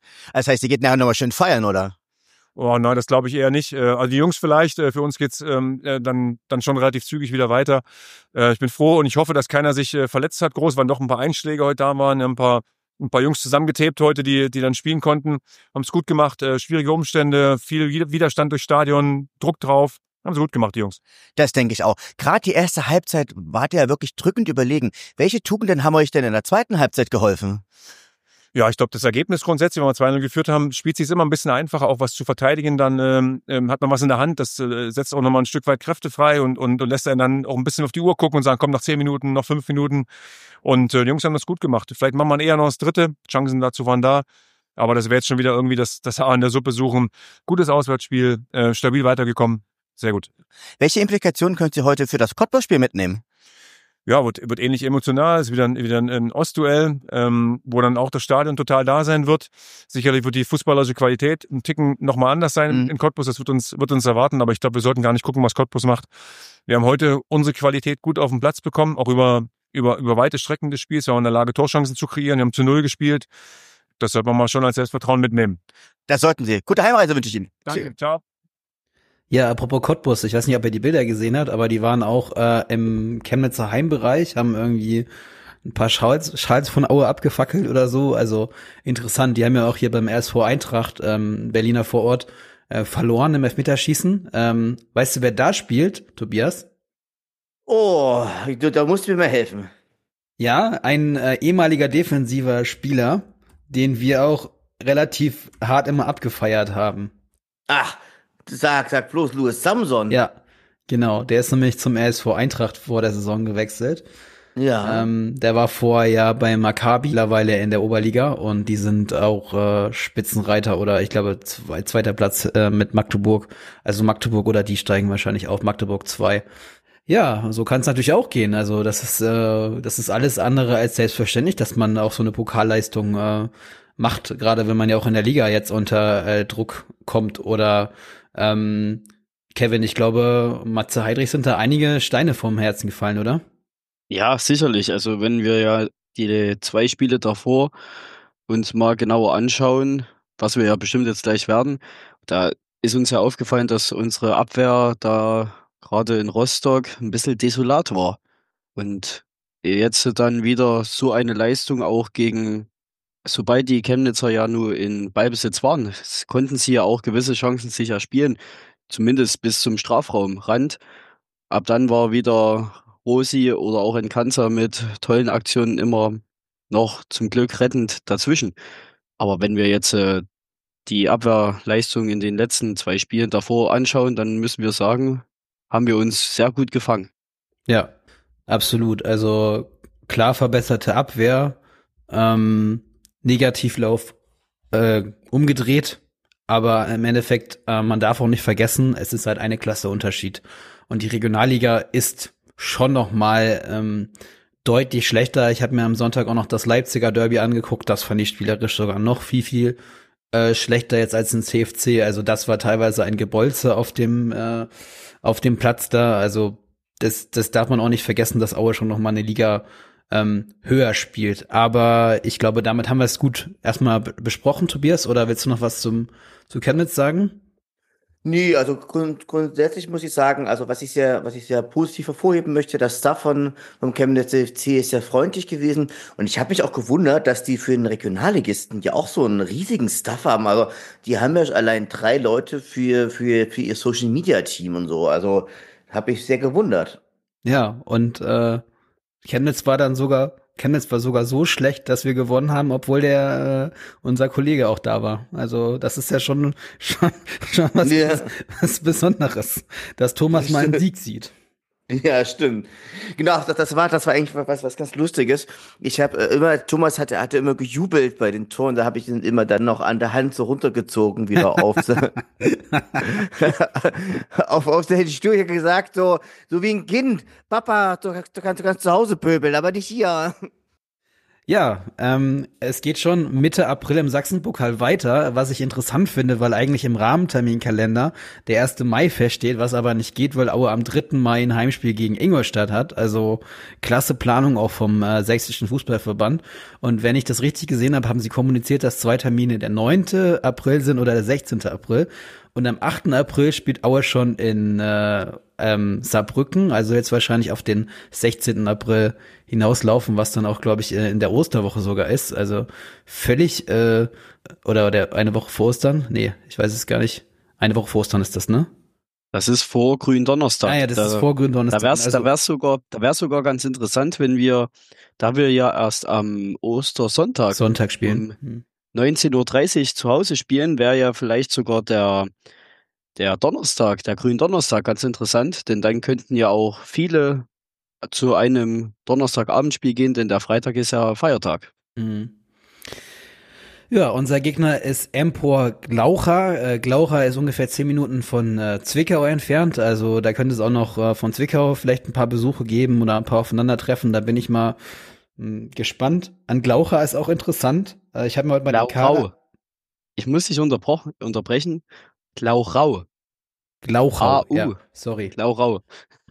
S4: Das heißt, ihr geht nachher nochmal schön feiern, oder?
S6: Oh nein, das glaube ich eher nicht. Äh, Also die Jungs vielleicht, äh, für uns geht's ähm, äh, dann, dann schon relativ zügig wieder weiter. Äh, Ich bin froh und ich hoffe, dass keiner sich äh, verletzt hat. Groß waren doch ein paar Einschläge heute da waren, ein paar, ein paar Jungs zusammengetaped heute, die, die dann spielen konnten. Haben es gut gemacht, äh, schwierige Umstände, viel Wider- Widerstand durchs Stadion, Druck drauf. Haben sie gut gemacht, die Jungs.
S4: Das denke ich auch. Gerade die erste Halbzeit wart ihr ja wirklich drückend überlegen. Welche Tugenden haben euch denn in der zweiten Halbzeit geholfen?
S6: Ja, ich glaube, das Ergebnis grundsätzlich, wenn wir zwei null geführt haben, spielt sich immer ein bisschen einfacher, auch was zu verteidigen. Dann ähm, ähm, hat man was in der Hand, das äh, setzt auch nochmal ein Stück weit Kräfte frei und, und, und lässt einen dann auch ein bisschen auf die Uhr gucken und sagen, komm, noch zehn Minuten, noch fünf Minuten. Und äh, die Jungs haben das gut gemacht. Vielleicht machen wir eher noch das dritte. Chancen dazu waren da. Aber das wäre jetzt schon wieder irgendwie das, das Haar in der Suppe suchen. Gutes Auswärtsspiel, äh, stabil weitergekommen. Sehr gut.
S4: Welche Implikationen könnt ihr heute für das Cottbus-Spiel mitnehmen?
S6: Ja, wird, wird ähnlich emotional. Ist wieder ein, wieder ein, ein Ostduell, ähm, wo dann auch das Stadion total da sein wird. Sicherlich wird die fußballerische Qualität ein Ticken nochmal anders sein
S4: Mhm.
S6: in Cottbus. Das wird uns, wird uns erwarten. Aber ich glaube, wir sollten gar nicht gucken, was Cottbus macht. Wir haben heute unsere Qualität gut auf den Platz bekommen, auch über, über, über weite Strecken des Spiels. Wir waren in der Lage, Torchancen zu kreieren. Wir haben zu Null gespielt. Das sollte man mal schon als Selbstvertrauen mitnehmen.
S4: Das sollten sie. Gute Heimreise wünsche ich Ihnen.
S6: Danke. Ciao.
S1: Ja, apropos Cottbus, ich weiß nicht, ob ihr die Bilder gesehen habt, aber die waren auch äh, im Chemnitzer Heimbereich, haben irgendwie ein paar Schals, Schals von Aue abgefackelt oder so. Also interessant, die haben ja auch hier beim R S V Eintracht, ähm, Berliner Vorort, äh, verloren im Elfmeterschießen. Ähm, weißt du, wer da spielt, Tobias?
S2: Oh, du, da musst du mir mal helfen.
S1: Ja, ein äh, ehemaliger defensiver Spieler, den wir auch relativ hart immer abgefeiert haben.
S2: Ach, sag, sag bloß Louis Samson.
S1: Ja, genau. Der ist nämlich zum R S V Eintracht vor der Saison gewechselt.
S2: Ja.
S1: Ähm, der war vorher ja bei Maccabi, mittlerweile in der Oberliga, und die sind auch äh, Spitzenreiter oder ich glaube zwei, zweiter Platz äh, mit Magdeburg. Also Magdeburg oder die steigen wahrscheinlich auf, Magdeburg zwei. Ja, so kann es natürlich auch gehen. Also das ist äh, das ist alles andere als selbstverständlich, dass man auch so eine Pokalleistung äh, macht, gerade wenn man ja auch in der Liga jetzt unter äh, Druck kommt. Oder ähm, Kevin, ich glaube, Matze Heidrich sind da einige Steine vom Herzen gefallen, oder?
S3: Ja, sicherlich. Also wenn wir ja die zwei Spiele davor uns mal genauer anschauen, was wir ja bestimmt jetzt gleich werden, da ist uns ja aufgefallen, dass unsere Abwehr da gerade in Rostock ein bisschen desolat war. Und jetzt dann wieder so eine Leistung auch gegen, sobald die Chemnitzer ja nur in Ballbesitz waren, s- konnten sie ja auch gewisse Chancen sicher spielen, zumindest bis zum Strafraumrand. Ab dann war wieder Rosi oder auch Encanza mit tollen Aktionen immer noch zum Glück rettend dazwischen. Aber wenn wir jetzt äh, die Abwehrleistung in den letzten zwei Spielen davor anschauen, dann müssen wir sagen, haben wir uns sehr gut gefangen.
S1: Ja, absolut. Also klar verbesserte Abwehr, ähm, Negativlauf äh, umgedreht, aber im Endeffekt, äh, man darf auch nicht vergessen, es ist halt eine Klasse Unterschied. Und die Regionalliga ist schon noch mal ähm, deutlich schlechter. Ich habe mir am Sonntag auch noch das Leipziger Derby angeguckt. Das fand ich spielerisch sogar noch viel, viel äh, schlechter jetzt als ein C F C. Also das war teilweise ein Gebolze auf dem äh, auf dem Platz da. Also das, das darf man auch nicht vergessen, dass Aue schon noch mal eine Liga ähm, höher spielt. Aber ich glaube, damit haben wir es gut erstmal b- besprochen, Tobias. Oder willst du noch was zum zu Chemnitz sagen?
S2: Nee, also grund, grundsätzlich muss ich sagen, also was ich sehr, was ich sehr positiv hervorheben möchte, das Staff von, vom Chemnitz F C ist sehr freundlich gewesen. Und ich habe mich auch gewundert, dass die für den Regionalligisten ja auch so einen riesigen Staff haben. Also die haben ja allein drei Leute für, für, für ihr Social Media Team und so. Also habe ich sehr gewundert.
S1: Ja, und äh, Chemnitz war dann sogar, Chemnitz war sogar so schlecht, dass wir gewonnen haben, obwohl der äh, unser Kollege auch da war. Also das ist ja schon schon, schon was,
S2: Ja.
S1: was Besonderes, dass Thomas mal einen Sieg sieht.
S2: Ja, stimmt. Genau, das, das war, das war eigentlich was, was ganz Lustiges. Ich habe äh, immer, Thomas hatte, hatte immer gejubelt bei den Toren, da habe ich ihn immer dann noch an der Hand so runtergezogen, wieder auf, auf, auf den Stuhl. Ich hab gesagt, so, so wie ein Kind, Papa, du, du, kannst, du kannst zu Hause pöbeln, aber nicht hier.
S1: Ja, ähm, es geht schon Mitte April im Sachsenpokal weiter, was ich interessant finde, weil eigentlich im Rahmenterminkalender der erste Mai feststeht, was aber nicht geht, weil Aue am dritten Mai ein Heimspiel gegen Ingolstadt hat. Also klasse Planung auch vom äh, Sächsischen Fußballverband. Und wenn ich das richtig gesehen habe, haben sie kommuniziert, dass zwei Termine der neunte April sind oder der sechzehnte April. Und am achten April spielt Aue schon in äh, ähm, Saarbrücken, also jetzt wahrscheinlich auf den sechzehnten April hinauslaufen, was dann auch, glaube ich, in der Osterwoche sogar ist. Also völlig, äh, oder der eine Woche vor Ostern? Nee, ich weiß es gar nicht. Eine Woche vor Ostern ist das, ne?
S3: Das ist vor Gründonnerstag.
S1: Ah ja, das
S3: da,
S1: ist vor Gründonnerstag.
S3: Da wär's,
S1: also,
S3: da wär's sogar, da wär's sogar ganz interessant, wenn wir, da wir ja erst am Ostersonntag
S1: Sonntag spielen.
S3: um neunzehn Uhr dreißig zu Hause spielen, wäre ja vielleicht sogar der der Donnerstag, der Gründonnerstag ganz interessant, denn dann könnten ja auch viele zu einem Donnerstagabendspiel gehen, denn der Freitag ist ja Feiertag.
S1: Mhm. Ja, unser Gegner ist Empor Glaucha. Äh, Glaucha ist ungefähr zehn Minuten von äh, Zwickau entfernt. Also da könnte es auch noch äh, von Zwickau vielleicht ein paar Besuche geben oder ein paar Aufeinandertreffen. Da bin ich mal mh, gespannt. An Glaucha ist auch interessant. Äh, ich habe mir heute mal den
S3: Glauchau.
S1: Kader.
S3: Ich muss dich unterbrochen, unterbrechen. Glauchau.
S1: Glauchau,
S3: A U.
S1: ja, sorry.
S3: Glauchau.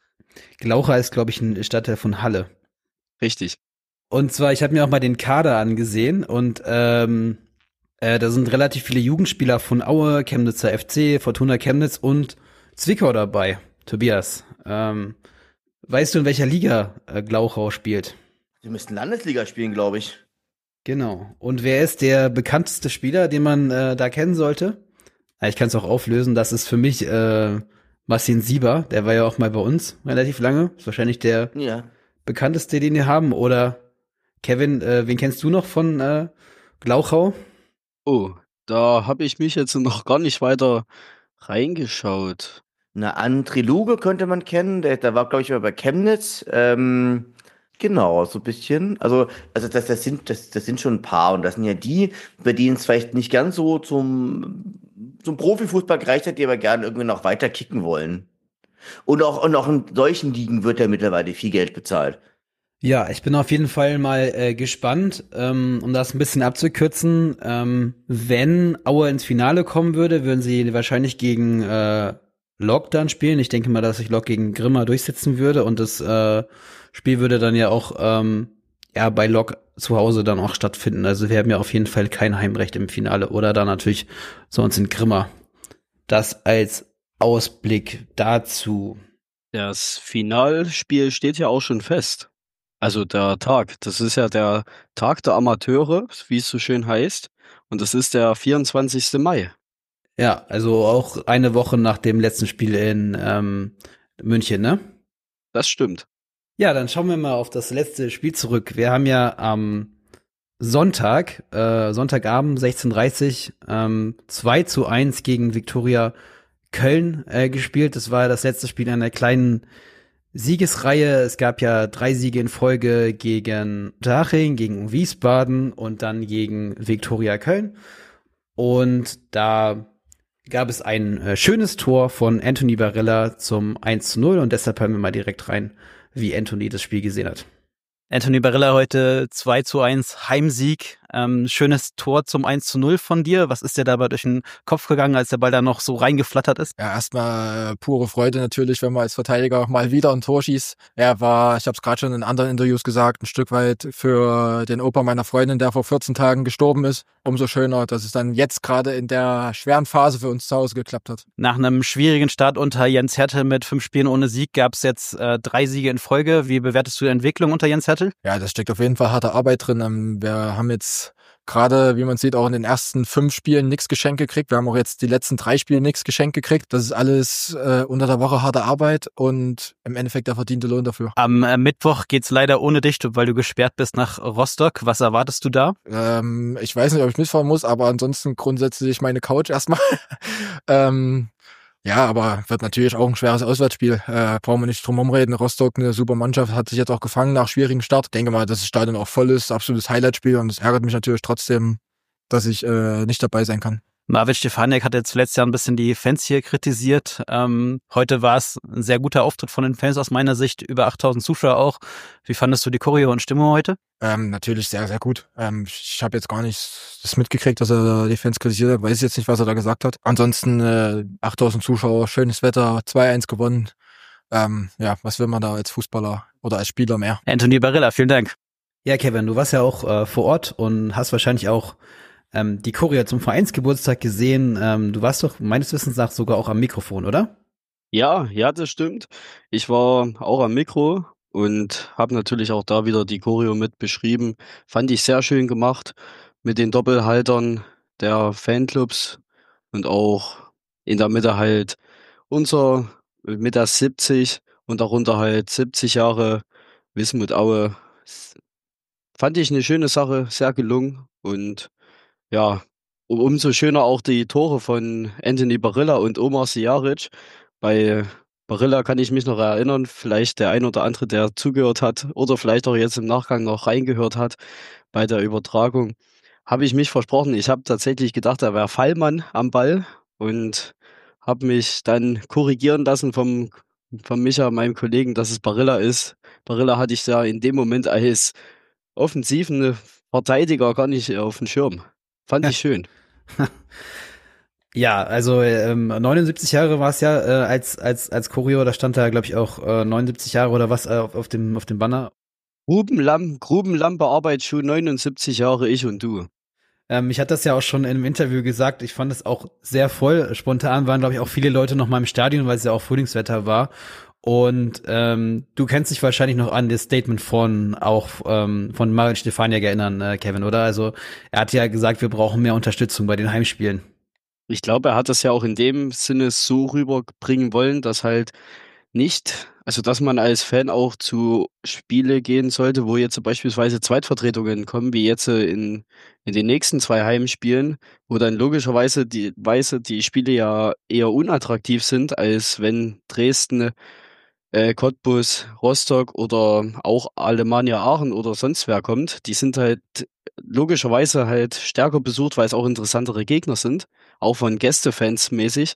S1: Glaucha ist, glaube ich, ein Stadtteil von Halle.
S3: Richtig.
S1: Und zwar, ich habe mir auch mal den Kader angesehen und ähm, äh, da sind relativ viele Jugendspieler von Aue, Chemnitzer F C, Fortuna Chemnitz und Zwickau dabei. Tobias, ähm, weißt du, in welcher Liga äh, Glauchau spielt?
S2: Sie müssten Landesliga spielen, glaube ich.
S1: Genau. Und wer ist der bekannteste Spieler, den man äh, da kennen sollte? Ja, ich kann es auch auflösen. Das ist für mich äh, Marcin Sieber. Der war ja auch mal bei uns relativ lange. Ist wahrscheinlich der
S2: Ja.
S1: bekannteste, den wir haben. Oder Kevin, äh, wen kennst du noch von äh, Glauchau?
S3: Oh, da habe ich mich jetzt noch gar nicht weiter reingeschaut.
S2: Na, André Luge könnte man kennen. Der, der war, glaube ich, immer bei Chemnitz. Ähm, genau, so ein bisschen. Also, also das, das sind, das, das sind schon ein paar. Und das sind ja die, bei denen es vielleicht nicht ganz so zum, zum Profifußball gereicht hat, die aber gerne irgendwie noch weiter kicken wollen. Und auch, und auch in solchen Ligen wird ja mittlerweile viel Geld bezahlt.
S1: Ja, ich bin auf jeden Fall mal äh, gespannt, ähm, um das ein bisschen abzukürzen. Ähm, wenn Aue ins Finale kommen würde, würden sie wahrscheinlich gegen äh, Lok dann spielen. Ich denke mal, dass sich Lok gegen Grimma durchsetzen würde und das äh, Spiel würde dann ja auch ähm, ja bei Lok zu Hause dann auch stattfinden. Also wir haben ja auf jeden Fall kein Heimrecht im Finale oder dann natürlich sonst in Grimma. Das als Ausblick dazu.
S3: Das Finalspiel steht ja auch schon fest. Also der Tag, das ist ja der Tag der Amateure, wie es so schön heißt. Und das ist der vierundzwanzigste Mai.
S1: Ja, also auch eine Woche nach dem letzten Spiel in ähm, München, ne?
S3: Das stimmt.
S1: Ja, dann schauen wir mal auf das letzte Spiel zurück. Wir haben ja am Sonntag, äh, Sonntagabend, sechzehn Uhr dreißig, ähm, zwei zu eins gegen Viktoria Köln äh, gespielt. Das war das letzte Spiel einer kleinen Siegesreihe. Es gab ja drei Siege in Folge gegen Daching, gegen Wiesbaden und dann gegen Viktoria Köln. Und da gab es ein äh, schönes Tor von Anthony Barella zum eins zu null und deshalb hören wir mal direkt rein, wie Anthony das Spiel gesehen hat.
S7: Anthony Barella heute zwei zu eins Heimsieg. Ähm, schönes Tor zum eins zu null von dir. Was ist dir dabei durch den Kopf gegangen, als der Ball da noch so reingeflattert ist?
S8: Ja, erstmal äh, pure Freude natürlich, wenn man als Verteidiger mal wieder ein Tor schießt. Er war, ich habe es gerade schon in anderen Interviews gesagt, ein Stück weit für den Opa meiner Freundin, der vor vierzehn Tagen gestorben ist. Umso schöner, dass es dann jetzt gerade in der schweren Phase für uns zu Hause geklappt hat.
S7: Nach einem schwierigen Start unter Jens Hertel mit fünf Spielen ohne Sieg gab es jetzt äh, drei Siege in Folge. Wie bewertest du die Entwicklung unter Jens Hertel?
S8: Ja, das steckt auf jeden Fall harte Arbeit drin. Wir haben jetzt gerade, wie man sieht, auch in den ersten fünf Spielen nichts geschenkt gekriegt. Wir haben auch jetzt die letzten drei Spiele nichts geschenkt gekriegt. Das ist alles äh, unter der Woche harte Arbeit und im Endeffekt der verdiente Lohn dafür.
S7: Am äh, Mittwoch geht's leider ohne dich, weil du gesperrt bist nach Rostock. Was erwartest du da?
S8: Ähm, ich weiß nicht, ob ich mitfahren muss, aber ansonsten grundsätzlich meine Couch erstmal. ähm, Ja, aber wird natürlich auch ein schweres Auswärtsspiel. Äh, brauchen wir nicht drum rumreden. Rostock, eine super Mannschaft, hat sich jetzt auch gefangen nach schwierigen Start. Ich denke mal, dass das Stadion auch voll ist, absolutes Highlightspiel und es ärgert mich natürlich trotzdem, dass ich äh, nicht dabei sein kann.
S7: Marvin Stefaniak hat jetzt zuletzt ja ein bisschen die Fans hier kritisiert. Ähm, heute war es ein sehr guter Auftritt von den Fans aus meiner Sicht, über achttausend Zuschauer auch. Wie fandest du die Choreo und Stimmung heute?
S8: Ähm, natürlich sehr, sehr gut. Ähm, ich habe jetzt gar nicht das mitgekriegt, dass er die Fans kritisiert hat. Weiß jetzt nicht, was er da gesagt hat. Ansonsten äh, achttausend Zuschauer, schönes Wetter, zwei eins gewonnen. Ähm, ja, was will man da als Fußballer oder als Spieler mehr?
S7: Anthony Barilla, vielen Dank.
S1: Ja, Kevin, du warst ja auch äh, vor Ort und hast wahrscheinlich auch ähm, die Choreo zum Vereinsgeburtstag gesehen. Ähm, du warst doch meines Wissens nach sogar auch am Mikrofon, oder?
S3: Ja, ja, das stimmt. Ich war auch am Mikro und habe natürlich auch da wieder die Choreo mit beschrieben. Fand ich sehr schön gemacht mit den Doppelhaltern der Fanclubs und auch in der Mitte halt unser mit der siebzig und darunter halt siebzig Jahre Wismut Aue. S- Fand ich eine schöne Sache, sehr gelungen und ja, u- umso schöner auch die Tore von Anthony Barilla und Omar Sijaric. Bei Barilla kann ich mich noch erinnern, vielleicht der ein oder andere, der zugehört hat oder vielleicht auch jetzt im Nachgang noch reingehört hat bei der Übertragung, habe ich mich versprochen. Ich habe tatsächlich gedacht, er wäre Fallmann am Ball und habe mich dann korrigieren lassen vom, vom Micha, meinem Kollegen, dass es Barilla ist. Barilla hatte ich ja in dem Moment als offensiven Verteidiger gar nicht auf dem Schirm. Fand ich schön.
S1: Ja, also ähm, neunundsiebzig Jahre war es ja äh, als als als Choreo, da stand da glaube ich auch äh, neunundsiebzig Jahre oder was äh, auf, auf dem auf dem Banner.
S3: Grubenlamm, Grubenlampe Arbeitsschuh, neunundsiebzig Jahre, ich und du.
S1: Ähm, ich hatte das ja auch schon im Interview gesagt, ich fand es auch sehr voll. Spontan waren glaube ich auch viele Leute noch mal im Stadion, weil es ja auch Frühlingswetter war. Und ähm, du kennst dich wahrscheinlich noch an das Statement von auch ähm, von Marvin Stefaniak erinnern, äh, Kevin, oder? Also er hat ja gesagt, wir brauchen mehr Unterstützung bei den Heimspielen.
S3: Ich glaube, er hat das ja auch in dem Sinne so rüberbringen wollen, dass halt nicht, also dass man als Fan auch zu Spiele gehen sollte, wo jetzt beispielsweise Zweitvertretungen kommen, wie jetzt äh, in, in den nächsten zwei Heimspielen, wo dann logischerweise die Weise die Spiele ja eher unattraktiv sind, als wenn Dresden, äh, Cottbus, Rostock oder auch Alemannia Aachen oder sonst wer kommt. Die sind halt logischerweise halt stärker besucht, weil es auch interessantere Gegner sind, auch von Gästefans mäßig.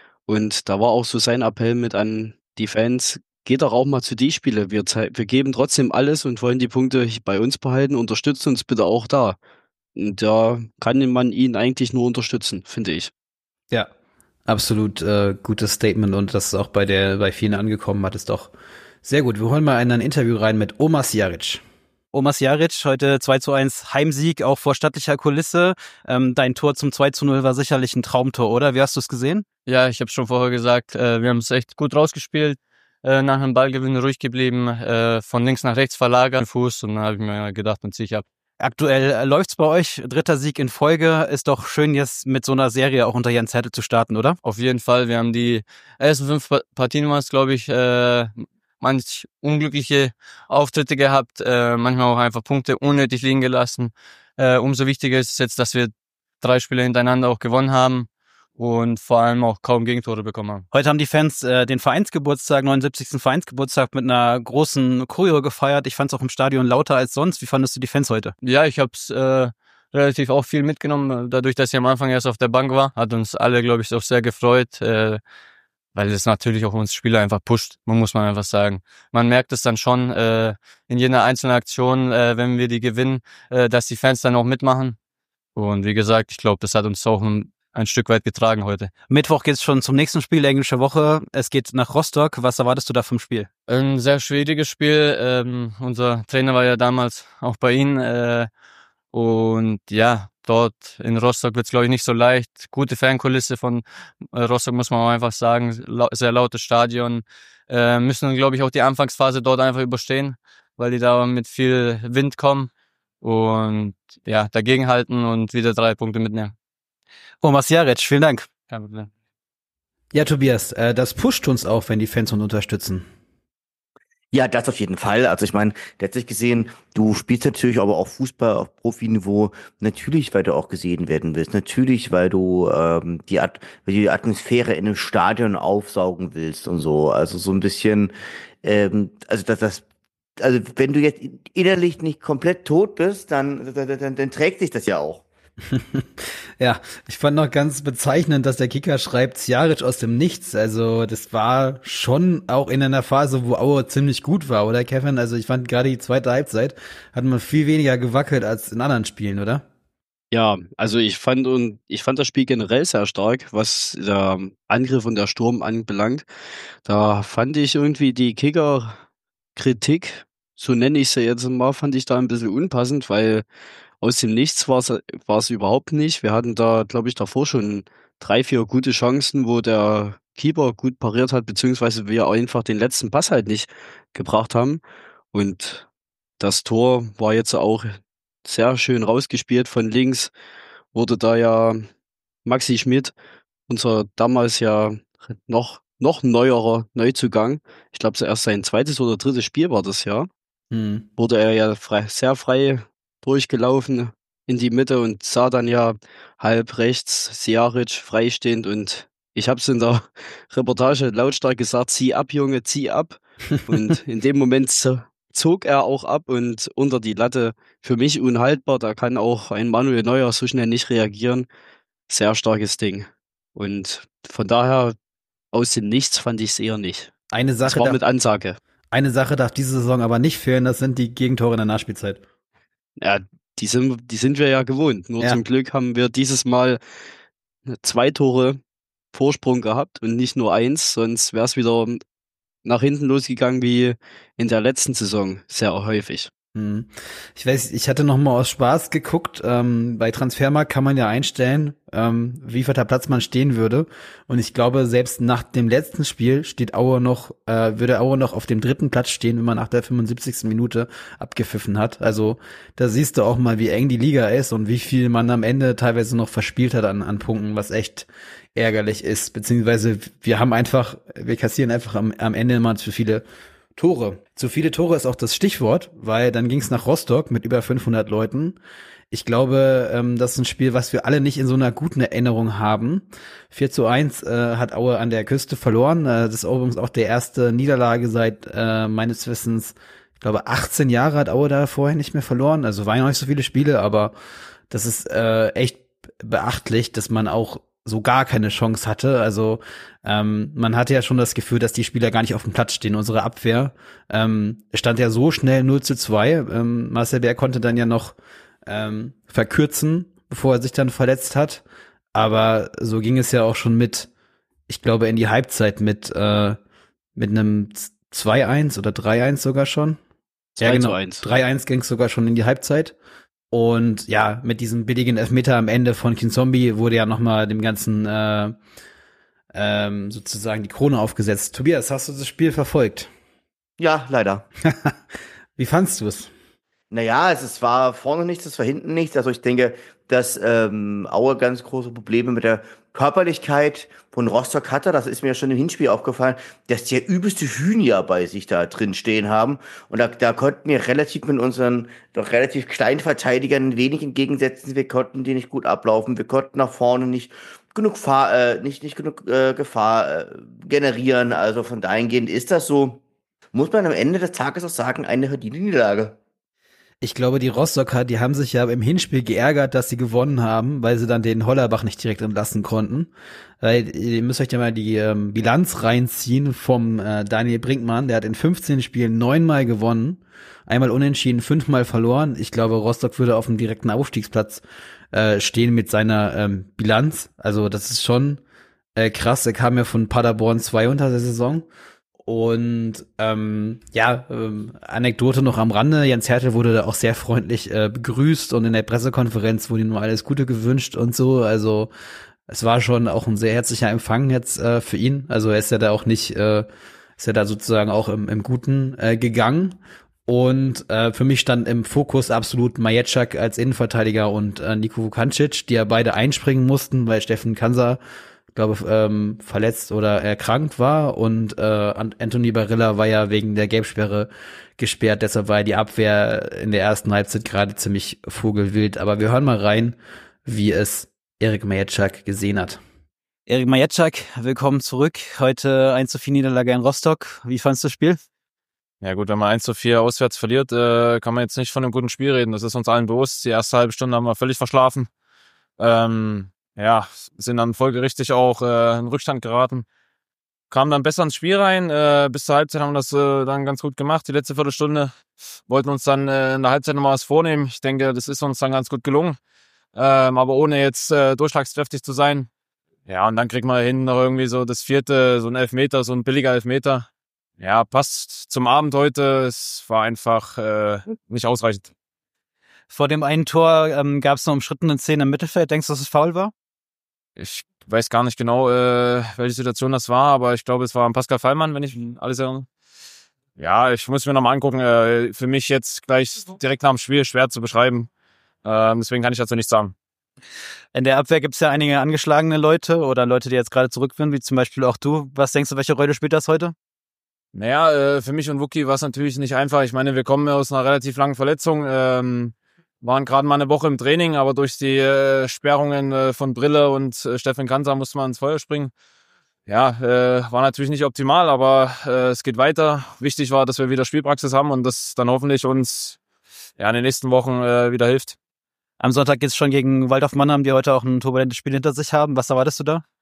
S3: Und da war auch so sein Appell mit an die Fans, geht doch auch mal zu die Spiele. Wir, zei- wir geben trotzdem alles und wollen die Punkte bei uns behalten. Unterstützt uns bitte auch da. Und da kann man ihn eigentlich nur unterstützen, finde ich.
S1: Ja, absolut äh, gutes Statement und das ist auch bei der bei vielen angekommen hat, ist doch sehr gut. Wir holen mal in ein Interview rein mit Omar Sijaric.
S7: Omar Sijaric, heute zwei zu eins Heimsieg, auch vor stattlicher Kulisse. Ähm, dein Tor zum zwei zu null war sicherlich ein Traumtor, oder? Wie hast du es gesehen?
S5: Ja, ich habe schon vorher gesagt, äh, wir haben es echt gut rausgespielt. Äh, nach einem Ballgewinn ruhig geblieben, äh, von links nach rechts verlagert, Fuß, und dann habe ich mir gedacht, dann ziehe ich ab.
S7: Aktuell äh, läuft's bei euch, dritter Sieg in Folge. Ist doch schön, jetzt mit so einer Serie auch unter Jens Hertel zu starten, oder?
S5: Auf jeden Fall, wir haben die ersten fünf Pa- Partien waren es, glaube ich, äh, manch unglückliche Auftritte gehabt, äh, manchmal auch einfach Punkte unnötig liegen gelassen. Äh, umso wichtiger ist es jetzt, dass wir drei Spiele hintereinander auch gewonnen haben und vor allem auch kaum Gegentore bekommen haben.
S7: Heute haben die Fans äh, den Vereinsgeburtstag, neunundsiebzigsten Vereinsgeburtstag mit einer großen Choreo gefeiert. Ich fand es auch im Stadion lauter als sonst. Wie fandest du die Fans heute?
S5: Ja, ich habe es äh, relativ auch viel mitgenommen, dadurch, dass ich am Anfang erst auf der Bank war. Hat uns alle, glaube ich, auch sehr gefreut, äh, weil es natürlich auch uns Spieler einfach pusht, muss man einfach sagen. Man merkt es dann schon äh, in jeder einzelnen Aktion, äh, wenn wir die gewinnen, äh, dass die Fans dann auch mitmachen. Und wie gesagt, ich glaube, das hat uns auch ein, ein Stück weit getragen heute.
S7: Mittwoch geht's schon zum nächsten Spiel, englische Woche. Es geht nach Rostock. Was erwartest du da vom Spiel?
S5: Ein sehr schwieriges Spiel. Ähm, unser Trainer war ja damals auch bei Ihnen. Äh, und ja, dort in Rostock wird's, glaube ich, nicht so leicht. Gute Fankulisse von äh, Rostock, muss man auch einfach sagen. Lau- sehr lautes Stadion. Äh, müssen, glaube ich, auch die Anfangsphase dort einfach überstehen, weil die da mit viel Wind kommen. Und ja, dagegenhalten und wieder drei Punkte mitnehmen.
S7: Omar Sijaric, vielen Dank.
S5: Kein Problem.
S1: Ja, Tobias, äh, das pusht uns auch, wenn die Fans uns unterstützen.
S2: Ja, das auf jeden Fall. Also ich meine, letztlich gesehen, du spielst natürlich aber auch Fußball auf Profiniveau, natürlich, weil du auch gesehen werden willst, natürlich, weil du ähm, die, At weil du die Atmosphäre in einem Stadion aufsaugen willst und so. Also so ein bisschen, ähm, also das, das, also wenn du jetzt innerlich nicht komplett tot bist, dann, dann, dann, dann trägt sich das ja auch.
S1: Ja, ich fand noch ganz bezeichnend, dass der Kicker schreibt Zjaric aus dem Nichts. Also das war schon auch in einer Phase, wo Aue ziemlich gut war, oder Kevin? Also ich fand gerade die zweite Halbzeit hat man viel weniger gewackelt als in anderen Spielen, oder?
S3: Ja, also ich fand und ich fand das Spiel generell sehr stark, was der Angriff und der Sturm anbelangt. Da fand ich irgendwie die Kicker-Kritik, so nenne ich sie jetzt mal, fand ich da ein bisschen unpassend, weil aus dem Nichts war es war es überhaupt nicht. Wir hatten da, glaube ich, davor schon drei, vier gute Chancen, wo der Keeper gut pariert hat, beziehungsweise wir einfach den letzten Pass halt nicht gebracht haben. Und das Tor war jetzt auch sehr schön rausgespielt von links. Wurde da ja Maxi Schmidt, unser damals ja noch, noch neuerer Neuzugang. Ich glaube, zuerst sein zweites oder drittes Spiel war das ja.
S1: Hm.
S3: Wurde er ja frei, sehr frei durchgelaufen in die Mitte und sah dann ja halb rechts Zjaric freistehend und ich habe es in der Reportage lautstark gesagt, zieh ab, Junge, zieh ab. Und in dem Moment zo- zog er auch ab und unter die Latte. Für mich unhaltbar, da kann auch ein Manuel Neuer so schnell nicht reagieren. Sehr starkes Ding. Und von daher, aus dem Nichts fand ich es eher nicht.
S1: Eine
S3: Es
S1: Sache,
S3: war
S1: darf,
S3: mit Ansage.
S1: eine Sache darf diese Saison aber nicht fehlen, das sind die Gegentore in der Nachspielzeit.
S3: Ja, die sind, die sind wir ja gewohnt. Nur
S1: Ja.
S3: zum Glück haben wir dieses Mal zwei Tore Vorsprung gehabt und nicht nur eins, sonst wäre es wieder nach hinten losgegangen wie in der letzten Saison sehr häufig.
S1: Hm. Ich weiß, ich hatte noch mal aus Spaß geguckt. Ähm, bei Transfermarkt kann man ja einstellen, ähm, wie vielter Platz man stehen würde. Und ich glaube, selbst nach dem letzten Spiel steht Aue noch, äh, würde Aue noch auf dem dritten Platz stehen, wenn man nach der fünfundsiebzigsten Minute abgepfiffen hat. Also da siehst du auch mal, wie eng die Liga ist und wie viel man am Ende teilweise noch verspielt hat an, an Punkten, was echt ärgerlich ist. Beziehungsweise wir haben einfach, wir kassieren einfach am, am Ende immer zu viele Tore. Zu viele Tore ist auch das Stichwort, weil dann ging es nach Rostock mit über fünfhundert Leuten. Ich glaube, ähm, das ist ein Spiel, was wir alle nicht in so einer guten Erinnerung haben. vier zu eins äh, hat Aue an der Küste verloren. Äh, das ist übrigens auch der erste Niederlage seit äh, meines Wissens, ich glaube, achtzehn Jahre hat Aue da vorher nicht mehr verloren. Also waren ja noch nicht so viele Spiele, aber das ist äh, echt beachtlich, dass man auch so gar keine Chance hatte. Also ähm, man hatte ja schon das Gefühl, dass die Spieler gar nicht auf dem Platz stehen. Unsere Abwehr ähm, stand ja so schnell null zu zwei. Ähm, Marcel Bär konnte dann ja noch ähm, verkürzen, bevor er sich dann verletzt hat. Aber so ging es ja auch schon mit, ich glaube, in die Halbzeit mit äh, mit einem zwei eins oder drei eins sogar schon. Ja,
S3: zwei zu
S1: genau.
S3: eins.
S1: drei eins ging es sogar schon in die Halbzeit. Und ja, mit diesem billigen Elfmeter am Ende von Kinzombie wurde ja nochmal dem Ganzen äh, ähm, sozusagen die Krone aufgesetzt. Tobias, hast du das Spiel verfolgt?
S2: Ja, leider.
S1: Wie fandst du es?
S2: Naja, es, es war vorne nichts, es war hinten nichts. Also ich denke, dass ähm, Aue ganz große Probleme mit der Körperlichkeit von Rostock hatte. Das ist mir ja schon im Hinspiel aufgefallen, dass die ja übelste Hühner bei sich da drin stehen haben. Und da, da konnten wir relativ mit unseren doch relativ kleinen Verteidigern wenig entgegensetzen. Wir konnten die nicht gut ablaufen. Wir konnten nach vorne nicht genug Fahr äh, nicht, nicht genug äh, Gefahr äh, generieren. Also von dahingehend ist das so, muss man am Ende des Tages auch sagen, eine verdiente Niederlage.
S1: Ich glaube, die Rostocker, die haben sich ja im Hinspiel geärgert, dass sie gewonnen haben, weil sie dann den Hollerbach nicht direkt entlassen konnten. Weil ihr müsst euch ja mal die ähm, Bilanz reinziehen vom äh, Daniel Brinkmann. Der hat in fünfzehn Spielen neunmal gewonnen, einmal unentschieden, fünfmal verloren. Ich glaube, Rostock würde auf dem direkten Aufstiegsplatz äh, stehen mit seiner ähm, Bilanz. Also das ist schon äh, krass. Er kam ja von Paderborn zwei unter der Saison. Und ähm, ja, ähm, Anekdote noch am Rande, Jens Hertel wurde da auch sehr freundlich äh, begrüßt und in der Pressekonferenz wurde ihm nur alles Gute gewünscht und so, also es war schon auch ein sehr herzlicher Empfang jetzt äh, für ihn, also er ist ja da auch nicht, äh, ist ja da sozusagen auch im, im Guten äh, gegangen und äh, für mich stand im Fokus absolut Maječak als Innenverteidiger und äh, Niko Vukancic, die ja beide einspringen mussten, weil Steffen Kansa glaube, ähm, verletzt oder erkrankt war und äh, Anthony Barilla war ja wegen der Gelbsperre gesperrt, deshalb war die Abwehr in der ersten Halbzeit gerade ziemlich vogelwild, aber wir hören mal rein, wie es Erik Maječak gesehen hat.
S7: Erik Maječak, willkommen zurück. Heute eins zu vier Niederlage in Rostock. Wie fandst du das Spiel?
S5: Ja gut, wenn man eins zu vier auswärts verliert, äh, kann man jetzt nicht von einem guten Spiel reden. Das ist uns allen bewusst. Die erste halbe Stunde haben wir völlig verschlafen.
S6: Ähm, ja, sind dann folgerichtig auch äh, in Rückstand geraten. Kamen dann besser ins Spiel rein. Äh, bis zur Halbzeit haben wir das äh, dann ganz gut gemacht. Die letzte Viertelstunde wollten uns dann äh, in der Halbzeit nochmal was vornehmen. Ich denke, das ist uns dann ganz gut gelungen. Ähm, aber ohne jetzt äh, durchschlagskräftig zu sein. Ja, und dann kriegt man hinten noch irgendwie so das vierte, so ein Elfmeter, so ein billiger Elfmeter. Ja, passt zum Abend heute. Es war einfach äh, nicht ausreichend.
S7: Vor dem einen Tor ähm, gab es eine umstrittene Szene im Mittelfeld. Denkst du, dass es faul war?
S6: Ich weiß gar nicht genau, äh, welche Situation das war, aber ich glaube, es war ein Pascal Fallmann, wenn ich alles erinnere. Ja, ich muss mir nochmal angucken. Äh, für mich jetzt gleich direkt nach dem Spiel schwer zu beschreiben. Ähm, deswegen kann ich dazu nichts sagen.
S7: In der Abwehr gibt es ja einige angeschlagene Leute oder Leute, die jetzt gerade zurückfinden, wie zum Beispiel auch du. Was denkst du, welche Rolle spielt das heute?
S6: Naja, äh, für mich und Wookie war es natürlich nicht einfach. Ich meine, wir kommen aus einer relativ langen Verletzung, ähm, waren gerade mal eine Woche im Training, aber durch die äh, Sperrungen äh, von Brille und äh, Steffen Kanter musste man ins Feuer springen. Ja, äh, war natürlich nicht optimal, aber äh, es geht weiter. Wichtig war, dass wir wieder Spielpraxis haben und das dann hoffentlich uns ja in den nächsten Wochen äh, wieder hilft.
S7: Am Sonntag geht es schon gegen Waldhof Mannheim, die heute auch ein turbulentes Spiel hinter sich haben. Was erwartest du da?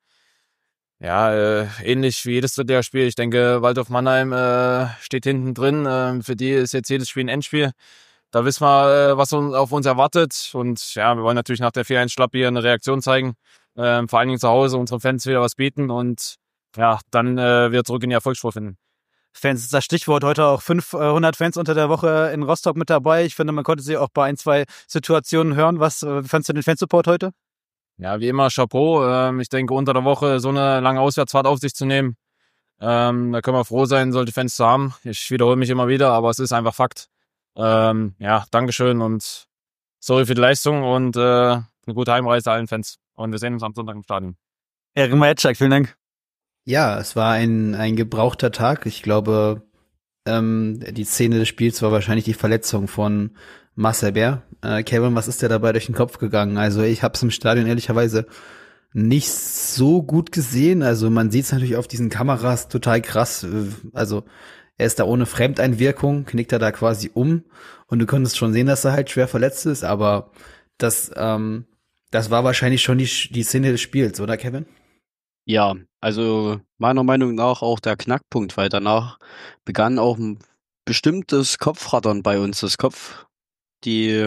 S6: Ja, äh, ähnlich wie jedes Drittligaspiel. Ich denke, Waldhof Mannheim äh, steht hinten drin. Äh, für die ist jetzt jedes Spiel ein Endspiel. Da wissen wir, äh, was uns, auf uns erwartet. Und ja, wir wollen natürlich nach der vier eins Schlapp hier eine Reaktion zeigen. Äh, vor allen Dingen zu Hause unseren Fans wieder was bieten und ja, dann äh, wieder zurück in die Erfolgsspur finden.
S7: Fans ist das Stichwort. Heute auch fünfhundert Fans unter der Woche in Rostock mit dabei. Ich finde, man konnte sie auch bei ein, zwei Situationen hören. Was äh, fandst du den Fansupport heute?
S6: Ja, wie immer Chapeau. Ähm, ich denke, unter der Woche so eine lange Auswärtsfahrt auf sich zu nehmen, ähm, da können wir froh sein, solche Fans zu haben. Ich wiederhole mich immer wieder, aber es ist einfach Fakt. Ähm, ja, Dankeschön und sorry für die Leistung und äh, eine gute Heimreise allen Fans. Und wir sehen uns am Sonntag im Stadion.
S7: Erik Majitschak, vielen Dank.
S1: Ja, es war ein, ein gebrauchter Tag. Ich glaube, ähm, die Szene des Spiels war wahrscheinlich die Verletzung von Marcel Bär. Äh, Kevin, was ist dir dabei durch den Kopf gegangen? Also ich habe es im Stadion ehrlicherweise nicht so gut gesehen. Also man sieht es natürlich auf diesen Kameras total krass. Also er ist da ohne Fremdeinwirkung, knickt er da quasi um. Und du konntest schon sehen, dass er halt schwer verletzt ist. Aber das, ähm, das war wahrscheinlich schon die, die Szene des Spiels, oder Kevin?
S3: Ja, also meiner Meinung nach auch der Knackpunkt, weil danach begann auch ein bestimmtes Kopfrattern bei uns. Das Kopf, die,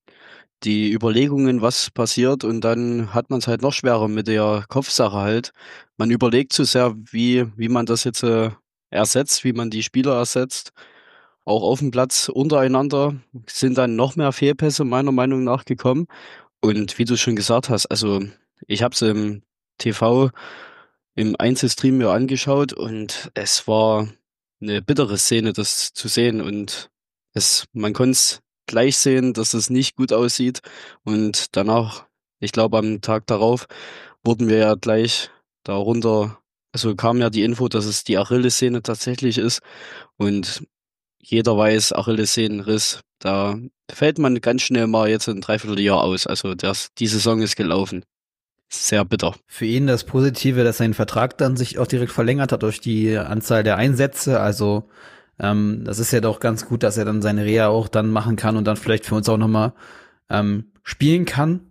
S3: die Überlegungen, was passiert, und dann hat man es halt noch schwerer mit der Kopfsache halt. Man überlegt zu sehr, wie, wie man das jetzt äh, ersetzt, wie man die Spieler ersetzt. Auch auf dem Platz untereinander sind dann noch mehr Fehlpässe meiner Meinung nach gekommen. Und wie du schon gesagt hast, also ich habe es im T V im Einzelstream mir angeschaut und es war eine bittere Szene, das zu sehen, und es, man konnte es gleich sehen, dass es nicht gut aussieht, und danach, ich glaube am Tag darauf, wurden wir ja gleich darunter, also kam ja die Info, dass es die Achillessehne tatsächlich ist, und jeder weiß, Achillessehnenriss, da fällt man ganz schnell mal jetzt ein Dreivierteljahr aus, also das, die Saison ist gelaufen. Sehr bitter.
S1: Für ihn das Positive, dass sein Vertrag dann sich auch direkt verlängert hat durch die Anzahl der Einsätze. Also ähm, das ist ja doch ganz gut, dass er dann seine Reha auch dann machen kann und dann vielleicht für uns auch nochmal ähm, spielen kann.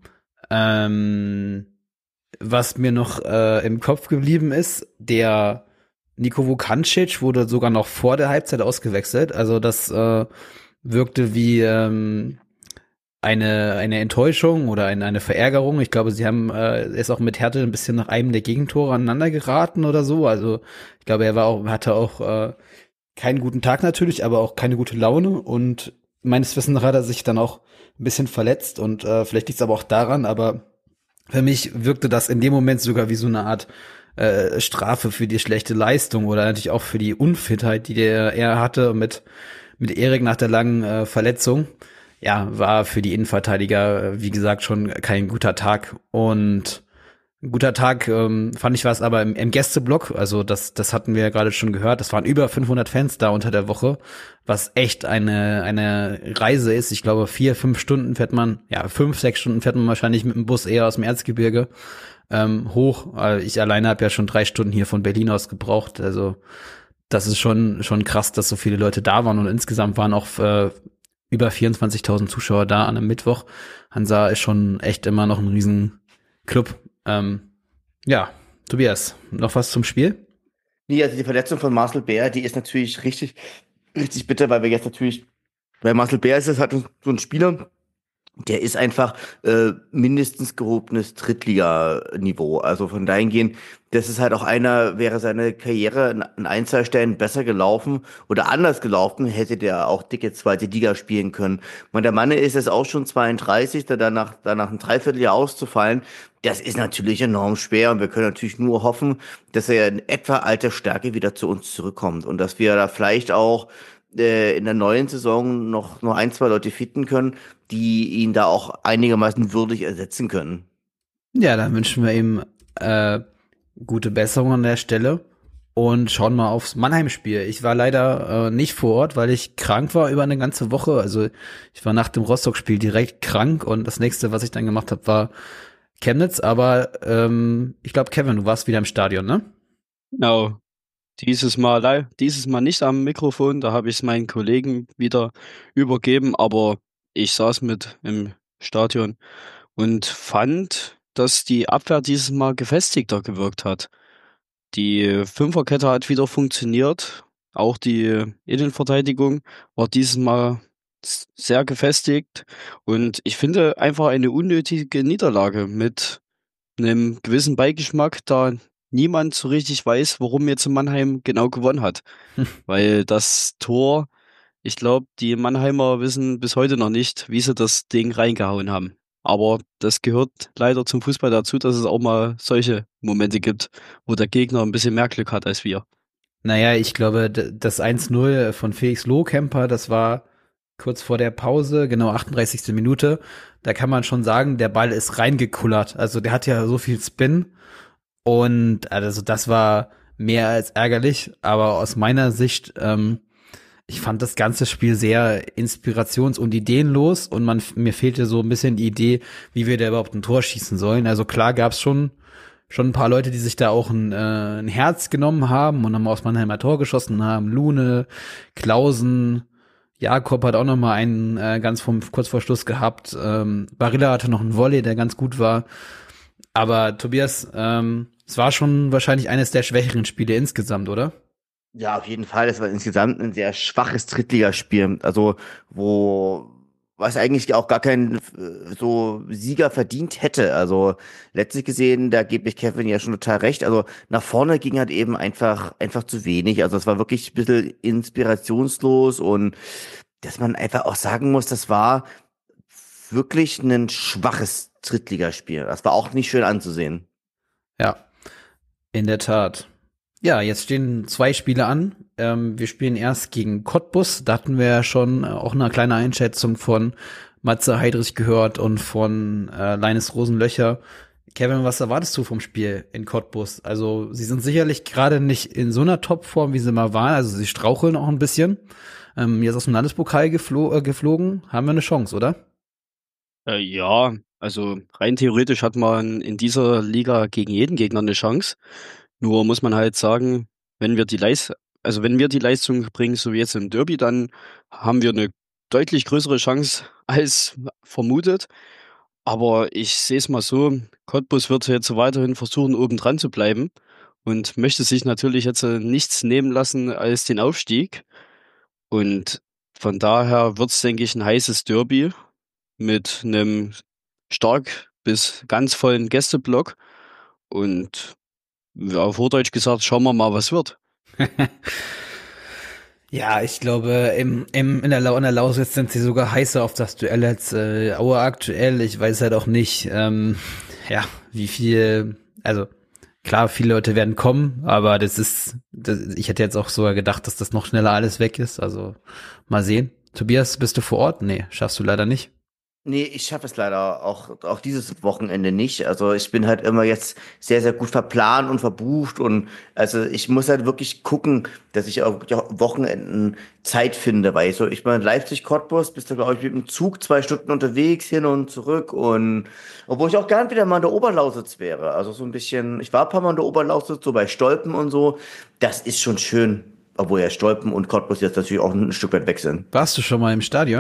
S1: Ähm, was mir noch äh, im Kopf geblieben ist, der Niko Vukancic wurde sogar noch vor der Halbzeit ausgewechselt. Also das äh, wirkte wie ähm, eine eine Enttäuschung oder eine, eine Verärgerung. Ich glaube, sie haben äh, ist auch mit Hertha ein bisschen nach einem der Gegentore aneinander geraten oder so. Also ich glaube, er war auch hatte auch äh, keinen guten Tag natürlich, aber auch keine gute Laune, und meines Wissens hat er sich dann auch ein bisschen verletzt, und äh, vielleicht liegt es aber auch daran, aber für mich wirkte das in dem Moment sogar wie so eine Art äh, Strafe für die schlechte Leistung oder natürlich auch für die Unfitheit, die der er hatte mit mit Erik nach der langen äh, Verletzung. Ja, war für die Innenverteidiger, wie gesagt, schon kein guter Tag. Und ein guter Tag ähm, fand ich was aber im, im Gästeblock. Also das das hatten wir ja gerade schon gehört. Das waren über fünfhundert Fans da unter der Woche, was echt eine eine Reise ist. Ich glaube, vier, fünf Stunden fährt man, ja, fünf, sechs Stunden fährt man wahrscheinlich mit dem Bus eher aus dem Erzgebirge ähm, hoch. Ich alleine habe ja schon drei Stunden hier von Berlin aus gebraucht. Also das ist schon schon krass, dass so viele Leute da waren, und insgesamt waren auch äh, über vierundzwanzigtausend Zuschauer da an einem Mittwoch. Hansa ist schon echt immer noch ein Riesenclub. Ähm, ja, Tobias, noch was zum Spiel?
S2: Nee, also die Verletzung von Marcel Bär, die ist natürlich richtig, richtig bitter, weil wir jetzt natürlich, weil Marcel Bär ist es halt so ein Spieler, der ist einfach äh, mindestens gehobenes Drittliganiveau. Also von dahingehend, das ist halt auch einer, wäre seine Karriere in, in ein, zwei Stellen besser gelaufen oder anders gelaufen, hätte der auch dicke zweite Liga spielen können. Und der Mann ist jetzt auch schon zweiunddreißig, da danach, danach ein Dreivierteljahr auszufallen, das ist natürlich enorm schwer und wir können natürlich nur hoffen, dass er in etwa alter Stärke wieder zu uns zurückkommt und dass wir da vielleicht auch in der neuen Saison noch, noch ein, zwei Leute finden können, die ihn da auch einigermaßen würdig ersetzen können.
S1: Ja, dann wünschen wir ihm äh, gute Besserung an der Stelle und schauen mal aufs Mannheim-Spiel. Ich war leider äh, nicht vor Ort, weil ich krank war über eine ganze Woche. Also ich war nach dem Rostock-Spiel direkt krank und das nächste, was ich dann gemacht habe, war Chemnitz. Aber ähm, ich glaube, Kevin, du warst wieder im Stadion, ne?
S3: Genau. Dieses Mal, lei- dieses Mal nicht am Mikrofon, da habe ich es meinen Kollegen wieder übergeben, aber ich saß mit im Stadion und fand, dass die Abwehr dieses Mal gefestigter gewirkt hat. Die Fünferkette hat wieder funktioniert, auch die Innenverteidigung war dieses Mal s- sehr gefestigt und ich finde einfach eine unnötige Niederlage mit einem gewissen Beigeschmack, da niemand so richtig weiß, warum jetzt Mannheim genau gewonnen hat. Weil das Tor, ich glaube, die Mannheimer wissen bis heute noch nicht, wie sie das Ding reingehauen haben. Aber das gehört leider zum Fußball dazu, dass es auch mal solche Momente gibt, wo der Gegner ein bisschen mehr Glück hat als wir.
S1: Naja, ich glaube, d- das eins null von Felix Lohkemper, das war kurz vor der Pause, genau achtunddreißigste Minute. Da kann man schon sagen, der Ball ist reingekullert. Also der hat ja so viel Spin. Und also das war mehr als ärgerlich. Aber aus meiner Sicht, ähm, ich fand das ganze Spiel sehr inspirations- und ideenlos. Und man, mir fehlte so ein bisschen die Idee, wie wir da überhaupt ein Tor schießen sollen. Also klar gab's schon schon ein paar Leute, die sich da auch ein, äh, ein Herz genommen haben und haben aus Mannheimer Tor geschossen haben. Lune, Klausen, Jakob hat auch noch mal einen äh, ganz vom, kurz vor Schluss gehabt. Ähm, Barilla hatte noch einen Volley, der ganz gut war. Aber Tobias, ähm, es war schon wahrscheinlich eines der schwächeren Spiele insgesamt, oder?
S2: Ja, auf jeden Fall. Das war insgesamt ein sehr schwaches Drittligaspiel. Also, wo, was eigentlich auch gar kein äh, so Sieger verdient hätte. Also, letztlich gesehen, da gebe ich Kevin ja schon total recht. Also, nach vorne ging halt eben einfach, einfach zu wenig. Also, es war wirklich ein bisschen inspirationslos und dass man einfach auch sagen muss, das war wirklich ein schwaches Drittligaspiel. Das war auch nicht schön anzusehen.
S1: Ja, in der Tat. Ja, jetzt stehen zwei Spiele an. Ähm, wir spielen erst gegen Cottbus. Da hatten wir ja schon äh, auch eine kleine Einschätzung von Matze Heidrich gehört und von äh, Linus Rosenlöcher. Kevin, was erwartest du vom Spiel in Cottbus? Also sie sind sicherlich gerade nicht in so einer Topform, wie sie mal waren. Also sie straucheln auch ein bisschen. Ähm, jetzt aus dem Landespokal geflo äh, geflogen. Haben wir eine Chance, oder?
S3: Äh, ja, also rein theoretisch hat man in dieser Liga gegen jeden Gegner eine Chance. Nur muss man halt sagen, wenn wir die Leis also wenn wir die Leistung bringen, so wie jetzt im Derby, dann haben wir eine deutlich größere Chance als vermutet. Aber ich sehe es mal so, Cottbus wird jetzt weiterhin versuchen, oben dran zu bleiben und möchte sich natürlich jetzt äh, nichts nehmen lassen als den Aufstieg. Und von daher wird es, denke ich, ein heißes Derby mit einem stark bis ganz vollen Gästeblock. Und ja, auf Hochdeutsch gesagt, schauen wir mal, was wird.
S1: Ja, ich glaube, im, im, in der, Lau in der Lausitz sind sie sogar heißer auf das Duell als äh, Aue aktuell. Ich weiß halt auch nicht, ähm, ja, wie viel, also klar, viele Leute werden kommen, aber das ist, das, ich hätte jetzt auch sogar gedacht, dass das noch schneller alles weg ist. Also mal sehen. Tobias, bist du vor Ort? Nee, schaffst du leider nicht.
S2: Nee, ich schaffe es leider auch, auch dieses Wochenende nicht. Also ich bin halt immer jetzt sehr, sehr gut verplant und verbucht und also ich muss halt wirklich gucken, dass ich auch wirklich auch Wochenenden Zeit finde, weil so ich meine Leipzig-Cottbus bist du glaube ich mit dem Zug zwei Stunden unterwegs hin und zurück und obwohl ich auch gern wieder mal in der Oberlausitz wäre. Also so ein bisschen, ich war ein paar Mal in der Oberlausitz, so bei Stolpen und so. Das ist schon schön, obwohl ja Stolpen und Cottbus jetzt natürlich auch ein Stück weit weg sind.
S1: Warst du schon mal im Stadion?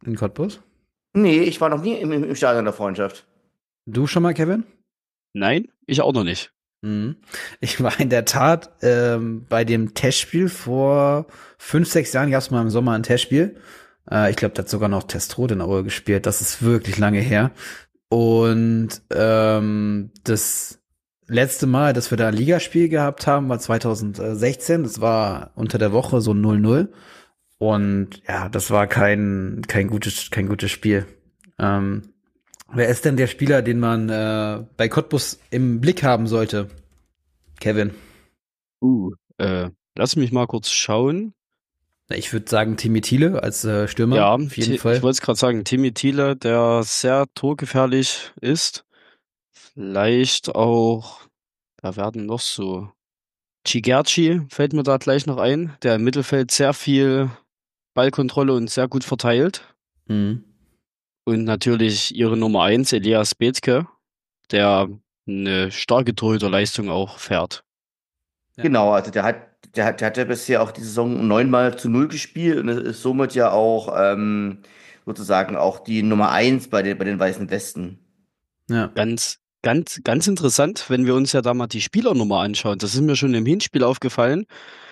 S1: in Cottbus?
S2: Nee, ich war noch nie im, im Stadion der Freundschaft.
S1: Du schon mal, Kevin?
S3: Nein, ich auch noch nicht.
S1: Mhm. Ich war in der Tat ähm, bei dem Testspiel vor fünf, sechs Jahren, gab es mal im Sommer ein Testspiel. Äh, ich glaube, da hat sogar noch Testrot in Aue gespielt. Das ist wirklich lange her. Und ähm, das letzte Mal, dass wir da ein Ligaspiel gehabt haben, war zwanzig sechzehn. Das war unter der Woche so null null. Und ja, das war kein kein gutes kein gutes Spiel. Ähm, wer ist denn der Spieler, den man äh, bei Cottbus im Blick haben sollte? Kevin.
S3: Uh, äh, lass mich mal kurz schauen.
S1: Ich würde sagen Timmy Thiele als äh, Stürmer.
S3: Ja,
S1: auf jeden
S3: Ti-
S1: Fall.
S3: ich wollte es gerade sagen, Timmy Thiele, der sehr torgefährlich ist. Vielleicht auch, da werden noch so. Cigerci fällt mir da gleich noch ein, der im Mittelfeld sehr viel Ballkontrolle und sehr gut verteilt.
S1: Mhm.
S3: Und natürlich ihre Nummer eins, Elias Bethke, der eine starke Torhüterleistung auch fährt.
S1: Ja.
S2: Genau, also der hat, der hat, der hat ja bisher auch die Saison neunmal zu null gespielt und ist somit ja auch ähm, sozusagen auch die Nummer eins bei den, bei den Weißen Westen.
S1: Ja.
S3: Ganz, ganz, ganz interessant, wenn wir uns ja da mal die Spielernummer anschauen. Das ist mir schon im Hinspiel aufgefallen.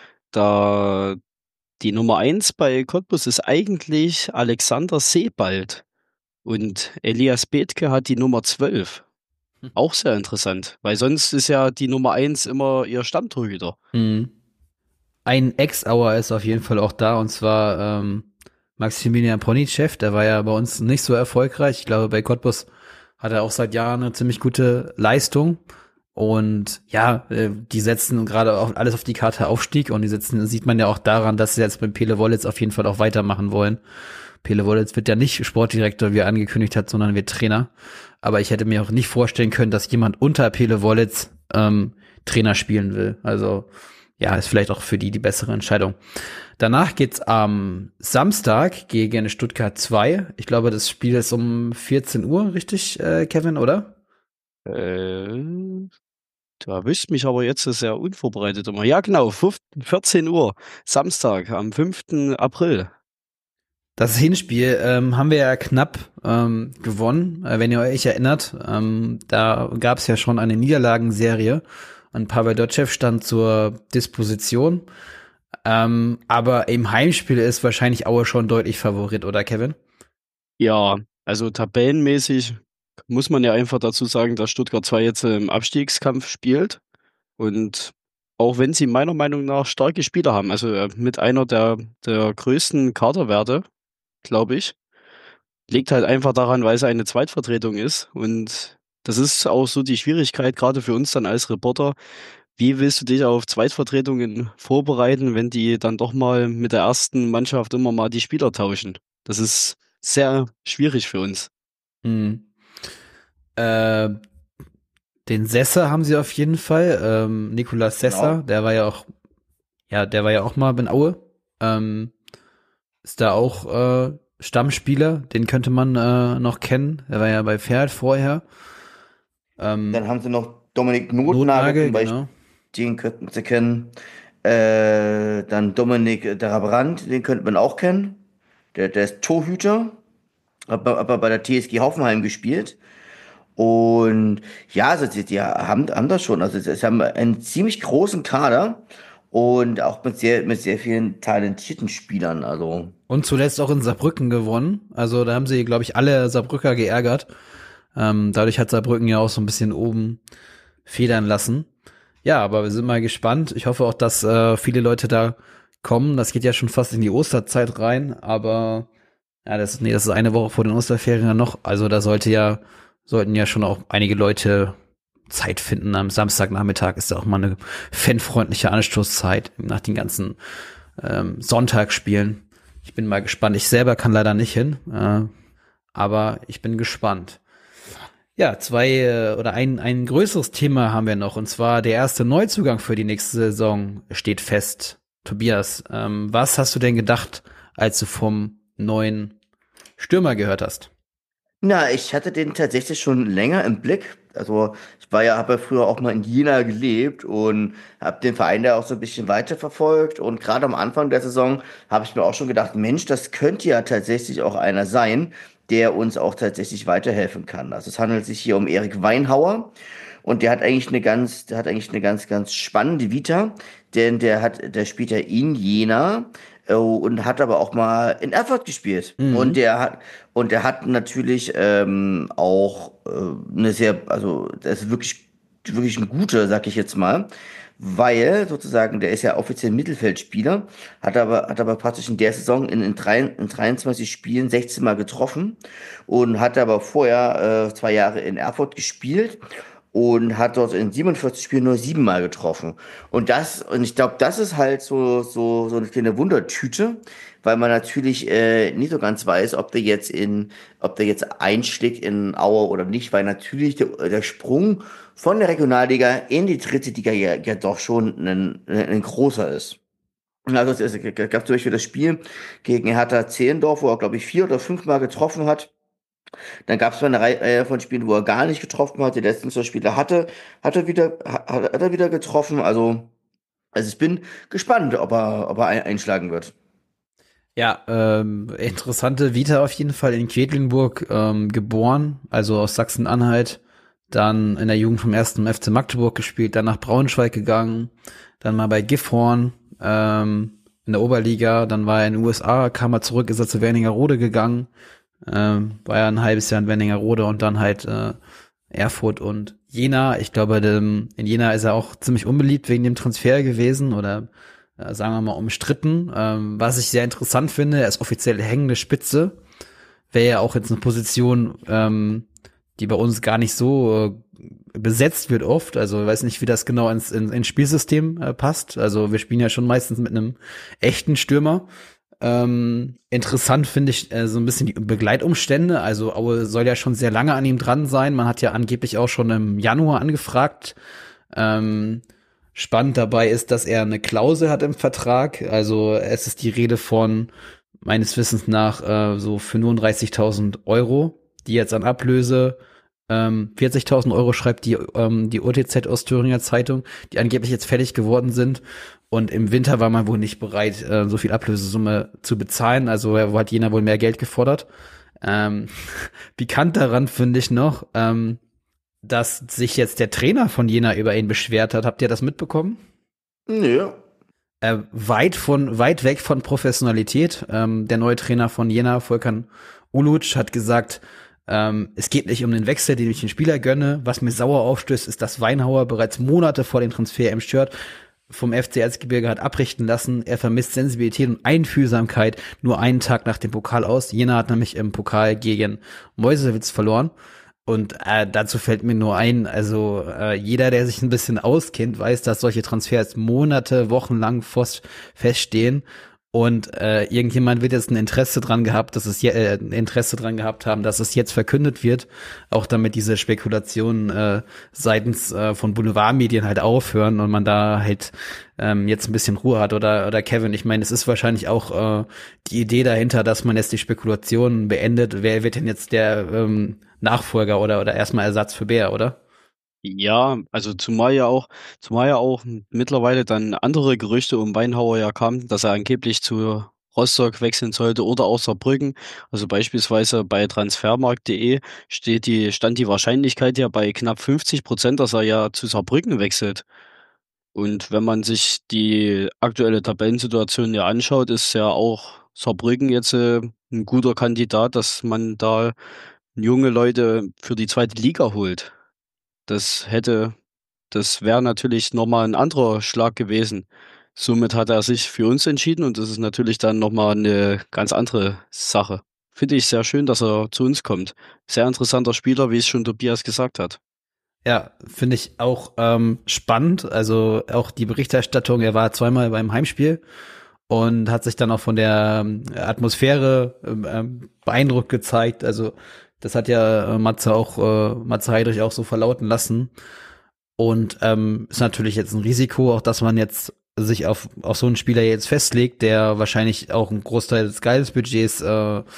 S3: Da die Nummer eins bei Cottbus ist eigentlich Alexander Sebald. Und Elias Bethke hat die Nummer zwölf.
S1: Hm.
S3: Auch sehr interessant, weil sonst ist ja die Nummer eins immer ihr Stammtorhüter.
S1: Mhm. Ein Ex-Auer ist auf jeden Fall auch da, und zwar ähm, Maximilian Ponichev. Der war ja bei uns nicht so erfolgreich. Ich glaube, bei Cottbus hat er auch seit Jahren eine ziemlich gute Leistung. Und ja, äh, die setzen gerade auch alles auf die Karte Aufstieg, und die setzen, sieht man ja auch daran, dass sie jetzt mit Pele Wollitz auf jeden Fall auch weitermachen wollen. Pele Wollitz wird ja nicht Sportdirektor, wie er angekündigt hat, sondern wird Trainer. Aber ich hätte mir auch nicht vorstellen können, dass jemand unter Pele Wollitz ähm, Trainer spielen will. Also ja, ist vielleicht auch für die die bessere Entscheidung. Danach geht's am Samstag gegen Stuttgart zwei. Ich glaube, das Spiel ist um vierzehn Uhr, richtig, äh, Kevin, oder?
S3: Äh, du erwischst mich aber jetzt sehr unvorbereitet immer. Ja, genau, vierzehn Uhr, Samstag, am fünften April.
S1: Das Hinspiel ähm, haben wir ja knapp ähm, gewonnen, äh, wenn ihr euch erinnert. Ähm, da gab es ja schon eine Niederlagenserie, und Pavel Dotschew stand zur Disposition. Ähm, aber im Heimspiel ist wahrscheinlich Aue schon deutlich Favorit, oder Kevin?
S3: Ja, also tabellenmäßig muss man ja einfach dazu sagen, dass Stuttgart zwei jetzt im Abstiegskampf spielt. Und auch wenn sie meiner Meinung nach starke Spieler haben, also äh, mit einer der, der größten Kaderwerte, glaube ich, liegt halt einfach daran, weil es eine Zweitvertretung ist. Und das ist auch so die Schwierigkeit, gerade für uns dann als Reporter. Wie willst du dich auf Zweitvertretungen vorbereiten, wenn die dann doch mal mit der ersten Mannschaft immer mal die Spieler tauschen? Das ist sehr schwierig für uns.
S1: Hm. Äh, den Sesser haben sie auf jeden Fall. Ähm, Nicolas Sesser,
S2: Genau.
S1: der war ja auch, ja, der war ja auch mal in Aue. Ähm, ist da auch äh, Stammspieler, den könnte man äh, noch kennen. Der war ja bei Pferd vorher. Ähm,
S2: Dann haben sie noch Dominik Notnagel,
S1: Notnagel,
S2: zum Beispiel,
S1: genau.
S2: den könnten sie kennen. Äh, dann Dominik Darabrand, den könnte man auch kennen. Der, der ist Torhüter, aber, aber bei der T S G Hoffenheim gespielt. Und ja, also sie, die haben, haben das schon. Also sie haben einen ziemlich großen Kader und auch mit sehr, mit sehr vielen talentierten Spielern. Also
S1: Und zuletzt auch in Saarbrücken gewonnen. Also da haben sie, glaube ich, alle Saarbrücker geärgert. Ähm, dadurch hat Saarbrücken ja auch so ein bisschen oben federn lassen. Ja, aber wir sind mal gespannt. Ich hoffe auch, dass äh, viele Leute da kommen. Das geht ja schon fast in die Osterzeit rein. Aber ja, das, nee, das ist eine Woche vor den Osterferien dann noch. Also da sollte ja, sollten ja schon auch einige Leute Zeit finden. Am Samstagnachmittag ist ja auch mal eine fanfreundliche Anstoßzeit nach den ganzen ähm, Sonntagsspielen. Ich bin mal gespannt. Ich selber kann leider nicht hin, äh, aber ich bin gespannt. Ja, zwei äh, oder ein ein größeres Thema haben wir noch, und zwar der erste Neuzugang für die nächste Saison steht fest. Tobias, ähm, was hast du denn gedacht, als du vom neuen Stürmer gehört hast?
S2: Na, ich hatte den tatsächlich schon länger im Blick. Also ich war ja, habe ja früher auch mal in Jena gelebt und habe den Verein da auch so ein bisschen weiterverfolgt. Und gerade am Anfang der Saison habe ich mir auch schon gedacht, Mensch, das könnte ja tatsächlich auch einer sein, der uns auch tatsächlich weiterhelfen kann. Also es handelt sich hier um Erik Weinhauer. Und der hat eigentlich eine ganz, der hat eigentlich eine ganz, ganz spannende Vita, denn der hat, der spielt ja in Jena äh, und hat aber auch mal in Erfurt gespielt. Und
S1: Mhm.
S2: der hat, und der hat natürlich ähm, auch äh, eine sehr, also das ist wirklich, wirklich ein guter, sag ich jetzt mal, weil sozusagen, der ist ja offiziell Mittelfeldspieler, hat aber, hat aber praktisch in der Saison in, in, drei, in dreiundzwanzig Spielen sechzehn Mal getroffen und hat aber vorher äh, zwei Jahre in Erfurt gespielt und hat dort in siebenundvierzig Spielen nur siebenmal getroffen. Und das, und ich glaube, das ist halt so, so, so eine kleine Wundertüte, weil man natürlich äh, nicht so ganz weiß, ob der jetzt in, ob der jetzt einschlägt in Aue oder nicht, weil natürlich der, der Sprung von der Regionalliga in die dritte Liga ja, ja doch schon ein, ein großer ist. Also es, es gab zum Beispiel das Spiel gegen Hertha Zehlendorf, wo er, glaube ich, vier oder fünfmal getroffen hat. Dann gab es mal eine Reihe von Spielen, wo er gar nicht getroffen hat. Die letzten zwei Spiele hatte, hat er wieder, hat, hat er wieder getroffen. Also, also ich bin gespannt, ob er, ob er ein, einschlagen wird.
S1: Ja, ähm, interessante Vita auf jeden Fall in Quedlinburg ähm, geboren, also aus Sachsen-Anhalt, dann in der Jugend vom ersten F C Magdeburg gespielt, dann nach Braunschweig gegangen, dann mal bei Gifhorn ähm, in der Oberliga, dann war er in den U S A, kam er zurück, ist er zu Wernigerode gegangen, ähm, war ja ein halbes Jahr in Wernigerode und dann halt äh, Erfurt und Jena. Ich glaube, dem, in Jena ist er auch ziemlich unbeliebt wegen dem Transfer gewesen oder äh, sagen wir mal umstritten. Ähm, was ich sehr interessant finde, er ist offiziell hängende Spitze. Wäre ja auch jetzt eine Position, ähm, die bei uns gar nicht so äh, besetzt wird oft. Also ich weiß nicht, wie das genau ins, in, ins Spielsystem äh, passt. Also wir spielen ja schon meistens mit einem echten Stürmer. Ähm, interessant finde ich äh, so ein bisschen die Begleitumstände. Also Aue soll ja schon sehr lange an ihm dran sein. Man hat ja angeblich auch schon im Januar angefragt. Ähm, spannend dabei ist, dass er eine Klausel hat im Vertrag. Also es ist die Rede von meines Wissens nach äh, so fünfunddreißigtausend Euro, die jetzt an Ablöse ähm, vierzigtausend Euro schreibt die ähm, die O T Z aus Thüringer Zeitung, die angeblich jetzt fertig geworden sind. Und im Winter war man wohl nicht bereit, äh, so viel Ablösesumme zu bezahlen. Also hat Jena wohl mehr Geld gefordert. Ähm, pikant daran finde ich noch, ähm, dass sich jetzt der Trainer von Jena über ihn beschwert hat. Habt ihr das mitbekommen?
S2: Nö.
S1: Äh, weit von weit weg von Professionalität. Ähm, der neue Trainer von Jena, Volkan Uluc, hat gesagt, ähm, es geht nicht um den Wechsel, den ich den Spieler gönne. Was mir sauer aufstößt, ist, dass Weinhauer bereits Monate vor dem Transfer im Shirt vom F C Erzgebirge hat abrichten lassen. Er vermisst Sensibilität und Einfühlsamkeit nur einen Tag nach dem Pokal aus. Jena hat nämlich im Pokal gegen Meuselwitz verloren. Und äh, dazu fällt mir nur ein, also äh, jeder, der sich ein bisschen auskennt, weiß, dass solche Transfers Monate, Wochen lang feststehen. Und äh, irgendjemand wird jetzt ein Interesse dran gehabt, dass es je, äh, ein Interesse dran gehabt haben, dass es jetzt verkündet wird, auch damit diese Spekulationen äh, seitens äh, von Boulevardmedien halt aufhören und man da halt ähm, jetzt ein bisschen Ruhe hat. Oder oder Kevin, ich meine, es ist wahrscheinlich auch äh, die Idee dahinter, dass man jetzt die Spekulationen beendet. Wer wird denn jetzt der ähm, Nachfolger oder oder erstmal Ersatz für Bär, oder?
S3: Ja, also zumal ja auch, zumal ja auch mittlerweile dann andere Gerüchte um Weinhauer ja kamen, dass er angeblich zu Rostock wechseln sollte oder auch Saarbrücken. Also beispielsweise bei transfermarkt punkt de steht die, stand die Wahrscheinlichkeit ja bei knapp fünfzig Prozent, dass er ja zu Saarbrücken wechselt. Und wenn man sich die aktuelle Tabellensituation ja anschaut, ist ja auch Saarbrücken jetzt äh, ein guter Kandidat, dass man da junge Leute für die zweite Liga holt. Das hätte, das wäre natürlich nochmal ein anderer Schlag gewesen. Somit hat er sich für uns entschieden und das ist natürlich dann nochmal eine ganz andere Sache. Finde ich sehr schön, dass er zu uns kommt. Sehr interessanter Spieler, wie es schon Tobias gesagt hat.
S1: Ja, finde ich auch ähm, spannend. Also auch die Berichterstattung, er war zweimal beim Heimspiel und hat sich dann auch von der ähm, Atmosphäre ähm, beeindruckt gezeigt. Also das hat ja äh, Matze auch, äh, Matze Heidrich auch so verlauten lassen. Und ähm, ist natürlich jetzt ein Risiko, auch dass man jetzt sich auf, auf so einen Spieler jetzt festlegt, der wahrscheinlich auch einen Großteil des Gehaltsbudgets äh,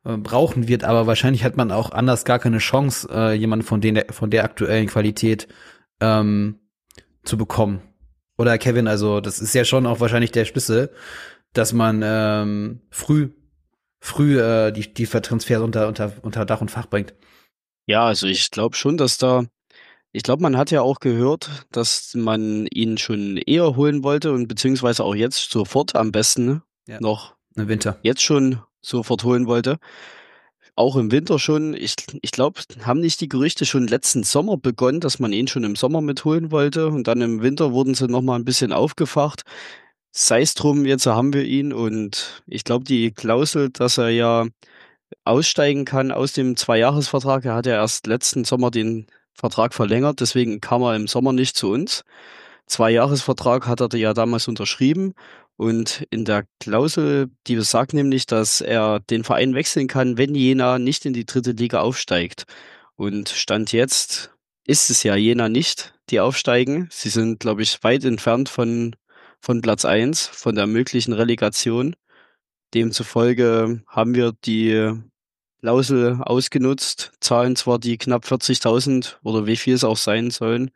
S1: äh, brauchen wird, aber wahrscheinlich hat man auch anders gar keine Chance, äh, jemanden von, den, von der aktuellen Qualität ähm, zu bekommen. Oder Kevin, also das ist ja schon auch wahrscheinlich der Schlüssel, dass man ähm, früh früh äh, die, die Transfers unter, unter, unter Dach und Fach bringt.
S3: Ja, also ich glaube schon, dass da, ich glaube, man hat ja auch gehört, dass man ihn schon eher holen wollte und beziehungsweise auch jetzt sofort am besten ne,
S1: Ja.
S3: noch
S1: Im Winter.
S3: jetzt schon sofort holen wollte. Auch im Winter schon. Ich, ich glaube, haben nicht die Gerüchte schon letzten Sommer begonnen, dass man ihn schon im Sommer mitholen wollte und dann im Winter wurden sie nochmal ein bisschen aufgefacht. Sei es drum, jetzt haben wir ihn und ich glaube, die Klausel, dass er ja aussteigen kann aus dem Zweijahresvertrag, er hat ja erst letzten Sommer den Vertrag verlängert, deswegen kam er im Sommer nicht zu uns. Zweijahresvertrag hat er ja damals unterschrieben und in der Klausel, die besagt nämlich, dass er den Verein wechseln kann, wenn Jena nicht in die dritte Liga aufsteigt. Und Stand jetzt ist es ja Jena nicht, die aufsteigen. Sie sind, glaube ich, weit entfernt von, von Platz eins, von der möglichen Relegation. Demzufolge haben wir die Klausel ausgenutzt, zahlen zwar die knapp vierzigtausend oder wie viel es auch sein sollen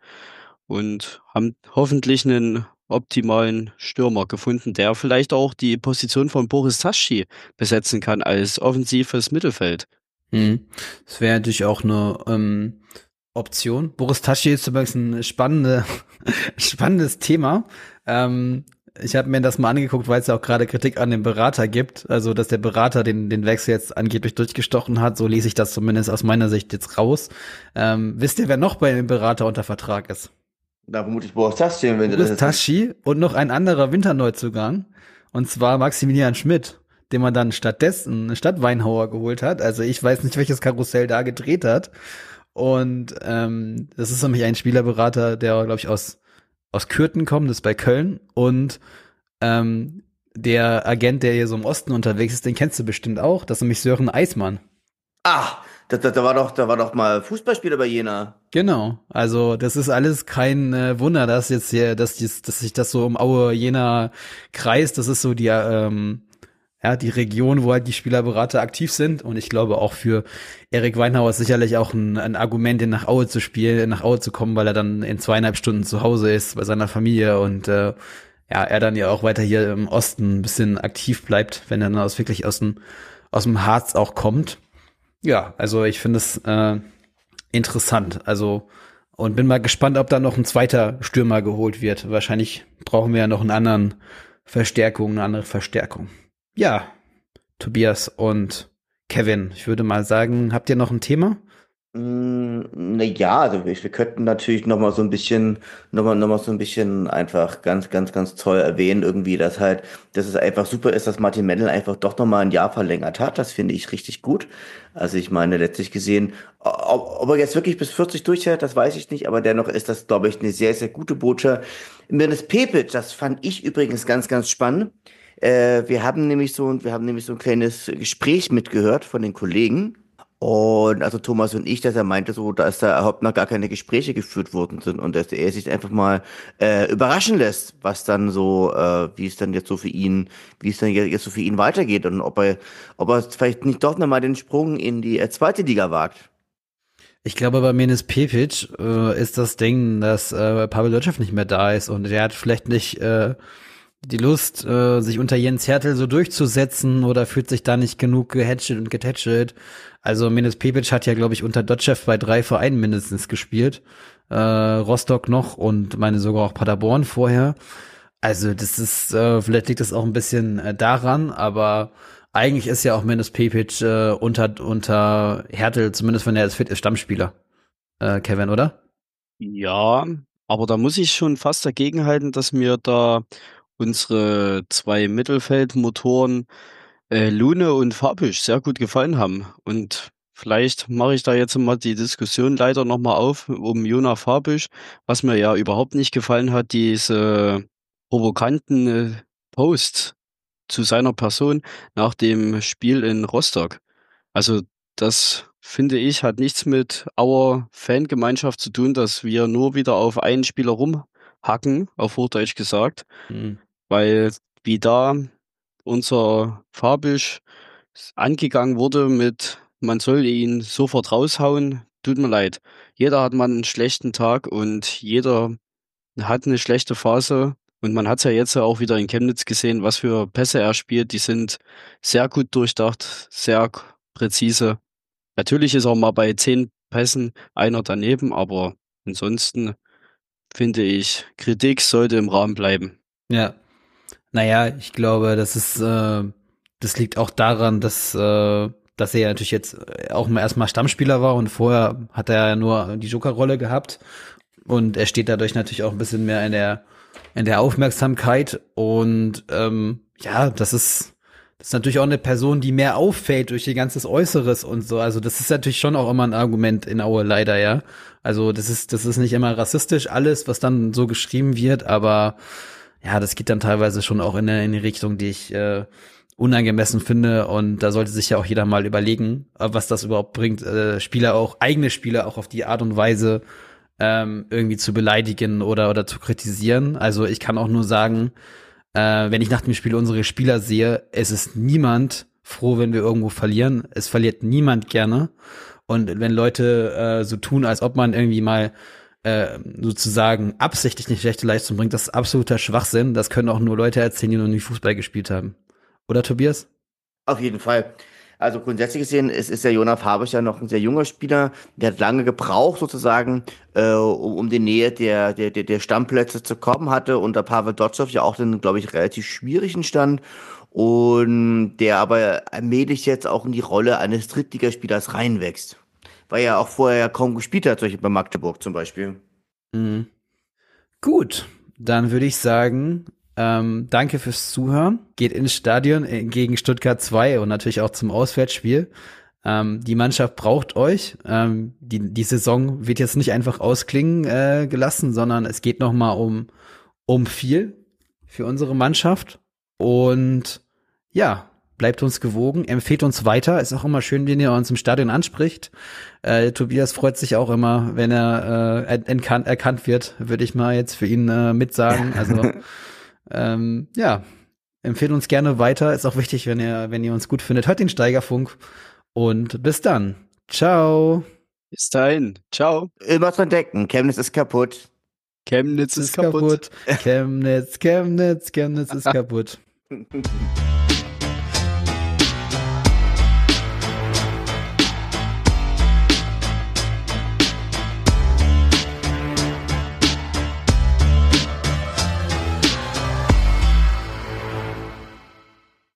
S3: und haben hoffentlich einen optimalen Stürmer gefunden, der vielleicht auch die Position von Boris Tasci besetzen kann als offensives Mittelfeld.
S1: Mhm. Das wäre natürlich auch eine ähm, Option. Boris Tasci ist übrigens ein spannende, spannendes Thema. Ähm, ich habe mir das mal angeguckt, weil es ja auch gerade Kritik an dem Berater gibt. Also, dass der Berater den, den Wechsel jetzt angeblich durchgestochen hat. So lese ich das zumindest aus meiner Sicht jetzt raus. Ähm, wisst ihr, wer noch bei dem Berater unter Vertrag ist?
S2: Da vermutlich Boris Tasci, wenn du
S1: Boris
S2: das
S1: Tasci und noch ein anderer Winterneuzugang. Und zwar Maximilian Schmidt, den man dann stattdessen statt Weinhauer geholt hat. Also ich weiß nicht, welches Karussell da gedreht hat. Und ähm, das ist nämlich ein Spielerberater, der, glaube ich, aus aus Kürten kommt, das ist bei Köln. Und ähm, der Agent, der hier so im Osten unterwegs ist, den kennst du bestimmt auch. Das ist nämlich Sören Eismann.
S2: Ah, da, da, da war doch, da war doch mal Fußballspieler bei Jena.
S1: Genau, also das ist alles kein äh, Wunder, dass jetzt hier, dass, dies, dass sich das so um Aue Jena kreist. Das ist so die, ähm, ja, die Region, wo halt die Spielerberater aktiv sind. Und ich glaube auch für Erik Weinhauer ist sicherlich auch ein, ein Argument, in nach Aue zu spielen, nach Aue zu kommen, weil er dann in zweieinhalb Stunden zu Hause ist bei seiner Familie und äh, ja, er dann ja auch weiter hier im Osten ein bisschen aktiv bleibt, wenn er dann aus wirklich aus dem aus dem Harz auch kommt. Ja, also ich finde es äh, interessant. Also und bin mal gespannt, ob da noch ein zweiter Stürmer geholt wird. Wahrscheinlich brauchen wir ja noch einen anderen Verstärkung, eine andere Verstärkung. Ja, Tobias und Kevin, ich würde mal sagen, habt ihr noch ein Thema?
S2: Mm, na ja, also wir, wir könnten natürlich noch mal so ein bisschen, noch mal, noch mal so ein bisschen einfach ganz, ganz, ganz toll erwähnen irgendwie, dass halt, dass es einfach super ist, dass Martin Mendel einfach doch noch mal ein Jahr verlängert hat. Das finde ich richtig gut. Also ich meine, letztlich gesehen, ob, ob er jetzt wirklich bis vierzig durchhält, das weiß ich nicht, aber dennoch ist das, glaube ich, eine sehr, sehr gute Botschaft. Mirnes Pepic, das fand ich übrigens ganz, ganz spannend. Äh, wir haben nämlich so, wir haben nämlich so ein kleines Gespräch mitgehört von den Kollegen. Und also Thomas und ich, dass er meinte so, dass da überhaupt noch gar keine Gespräche geführt worden sind und dass er sich einfach mal äh, überraschen lässt, was dann so, äh, wie es dann jetzt so für ihn, wie es dann jetzt so für ihn weitergeht und ob er, ob er vielleicht nicht doch nochmal den Sprung in die äh, zweite Liga wagt.
S1: Ich glaube, bei Mirnes Pepic äh, ist das Ding, dass äh, Pavel Dotschew nicht mehr da ist und er hat vielleicht nicht äh, die Lust, äh, sich unter Jens Hertel so durchzusetzen oder fühlt sich da nicht genug gehätschelt und getätschelt. Also Mirnes Pepic hat ja, glaube ich, unter Dotschew bei drei Vereinen mindestens gespielt. Äh, Rostock noch und meine sogar auch Paderborn vorher. Also das ist, äh, vielleicht liegt das auch ein bisschen äh, daran, aber eigentlich ist ja auch Mirnes Pepic äh, unter, unter Hertel, zumindest wenn er als fit ist, Stammspieler. Äh, Kevin, oder?
S3: Ja, aber da muss ich schon fast dagegenhalten, dass mir da unsere zwei Mittelfeldmotoren äh, Lune und Fabisch sehr gut gefallen haben. Und vielleicht mache ich da jetzt mal die Diskussion leider nochmal auf um Jona Fabisch, was mir ja überhaupt nicht gefallen hat, diese provokanten äh, Posts zu seiner Person nach dem Spiel in Rostock. Also das finde ich, hat nichts mit Auer Fangemeinschaft zu tun, dass wir nur wieder auf einen Spieler rumhacken, auf Hochdeutsch gesagt,
S1: Mhm.
S3: weil wie da unser Fabisch angegangen wurde mit, man soll ihn sofort raushauen. Tut mir leid. Jeder hat mal einen schlechten Tag und jeder hat eine schlechte Phase. Und man hat es ja jetzt auch wieder in Chemnitz gesehen, was für Pässe er spielt. Die sind sehr gut durchdacht, sehr k- präzise. Natürlich ist auch mal bei zehn Pässen einer daneben, aber ansonsten finde ich, Kritik sollte im Rahmen bleiben.
S1: Ja. Naja, ich glaube, das ist, äh, das liegt auch daran, dass, äh, dass er ja natürlich jetzt auch mal erstmal Stammspieler war und vorher hat er ja nur die Jokerrolle gehabt und er steht dadurch natürlich auch ein bisschen mehr in der, in der Aufmerksamkeit und ähm, ja, das ist, das ist natürlich auch eine Person, die mehr auffällt durch ihr ganzes Äußeres und so. Also das ist natürlich schon auch immer ein Argument in Aue leider, ja. Also das ist, das ist nicht immer rassistisch alles, was dann so geschrieben wird, aber ja, das geht dann teilweise schon auch in eine, in eine Richtung, die ich äh, unangemessen finde. Und da sollte sich ja auch jeder mal überlegen, äh, was das überhaupt bringt, äh, Spieler auch, eigene Spieler auch auf die Art und Weise ähm, irgendwie zu beleidigen oder oder zu kritisieren. Also ich kann auch nur sagen, äh, wenn ich nach dem Spiel unsere Spieler sehe, es ist niemand froh, wenn wir irgendwo verlieren. Es verliert niemand gerne. Und wenn Leute äh, so tun, als ob man irgendwie mal äh, sozusagen absichtlich eine schlechte Leistung bringt, das ist absoluter Schwachsinn. Das können auch nur Leute erzählen, die noch nie Fußball gespielt haben. Oder, Tobias?
S2: Auf jeden Fall. Also grundsätzlich gesehen ist, ist der Jonas Habisch ja noch ein sehr junger Spieler. Der hat lange gebraucht sozusagen, äh, um, um die Nähe der, der, der, der Stammplätze zu kommen, hatte unter Pavel Dotzow ja auch den, glaube ich, relativ schwierigen Stand. Und der aber allmählich jetzt auch in die Rolle eines Drittligaspielers reinwächst. Weil er auch vorher ja kaum gespielt hat, solche bei Magdeburg zum Beispiel.
S1: Mhm. Gut, dann würde ich sagen, ähm, danke fürs Zuhören. Geht ins Stadion äh, gegen Stuttgart zwei und natürlich auch zum Auswärtsspiel. Ähm, die Mannschaft braucht euch. Ähm, die, die Saison wird jetzt nicht einfach ausklingen äh, gelassen, sondern es geht noch mal um, um viel für unsere Mannschaft. Und ja, bleibt uns gewogen, empfehlt uns weiter. Ist auch immer schön, wenn ihr uns im Stadion anspricht. Äh, Tobias freut sich auch immer, wenn er äh, erkannt, erkannt wird, würde ich mal jetzt für ihn äh, mitsagen. Also ähm, ja, empfehlt uns gerne weiter. Ist auch wichtig, wenn ihr, wenn ihr uns gut findet. Hört den Steigerfunk und bis dann. Ciao.
S3: Bis dahin. Ciao.
S2: Immer dran denken, Chemnitz ist kaputt.
S3: Chemnitz ist kaputt.
S1: Chemnitz, Chemnitz, Chemnitz ist kaputt.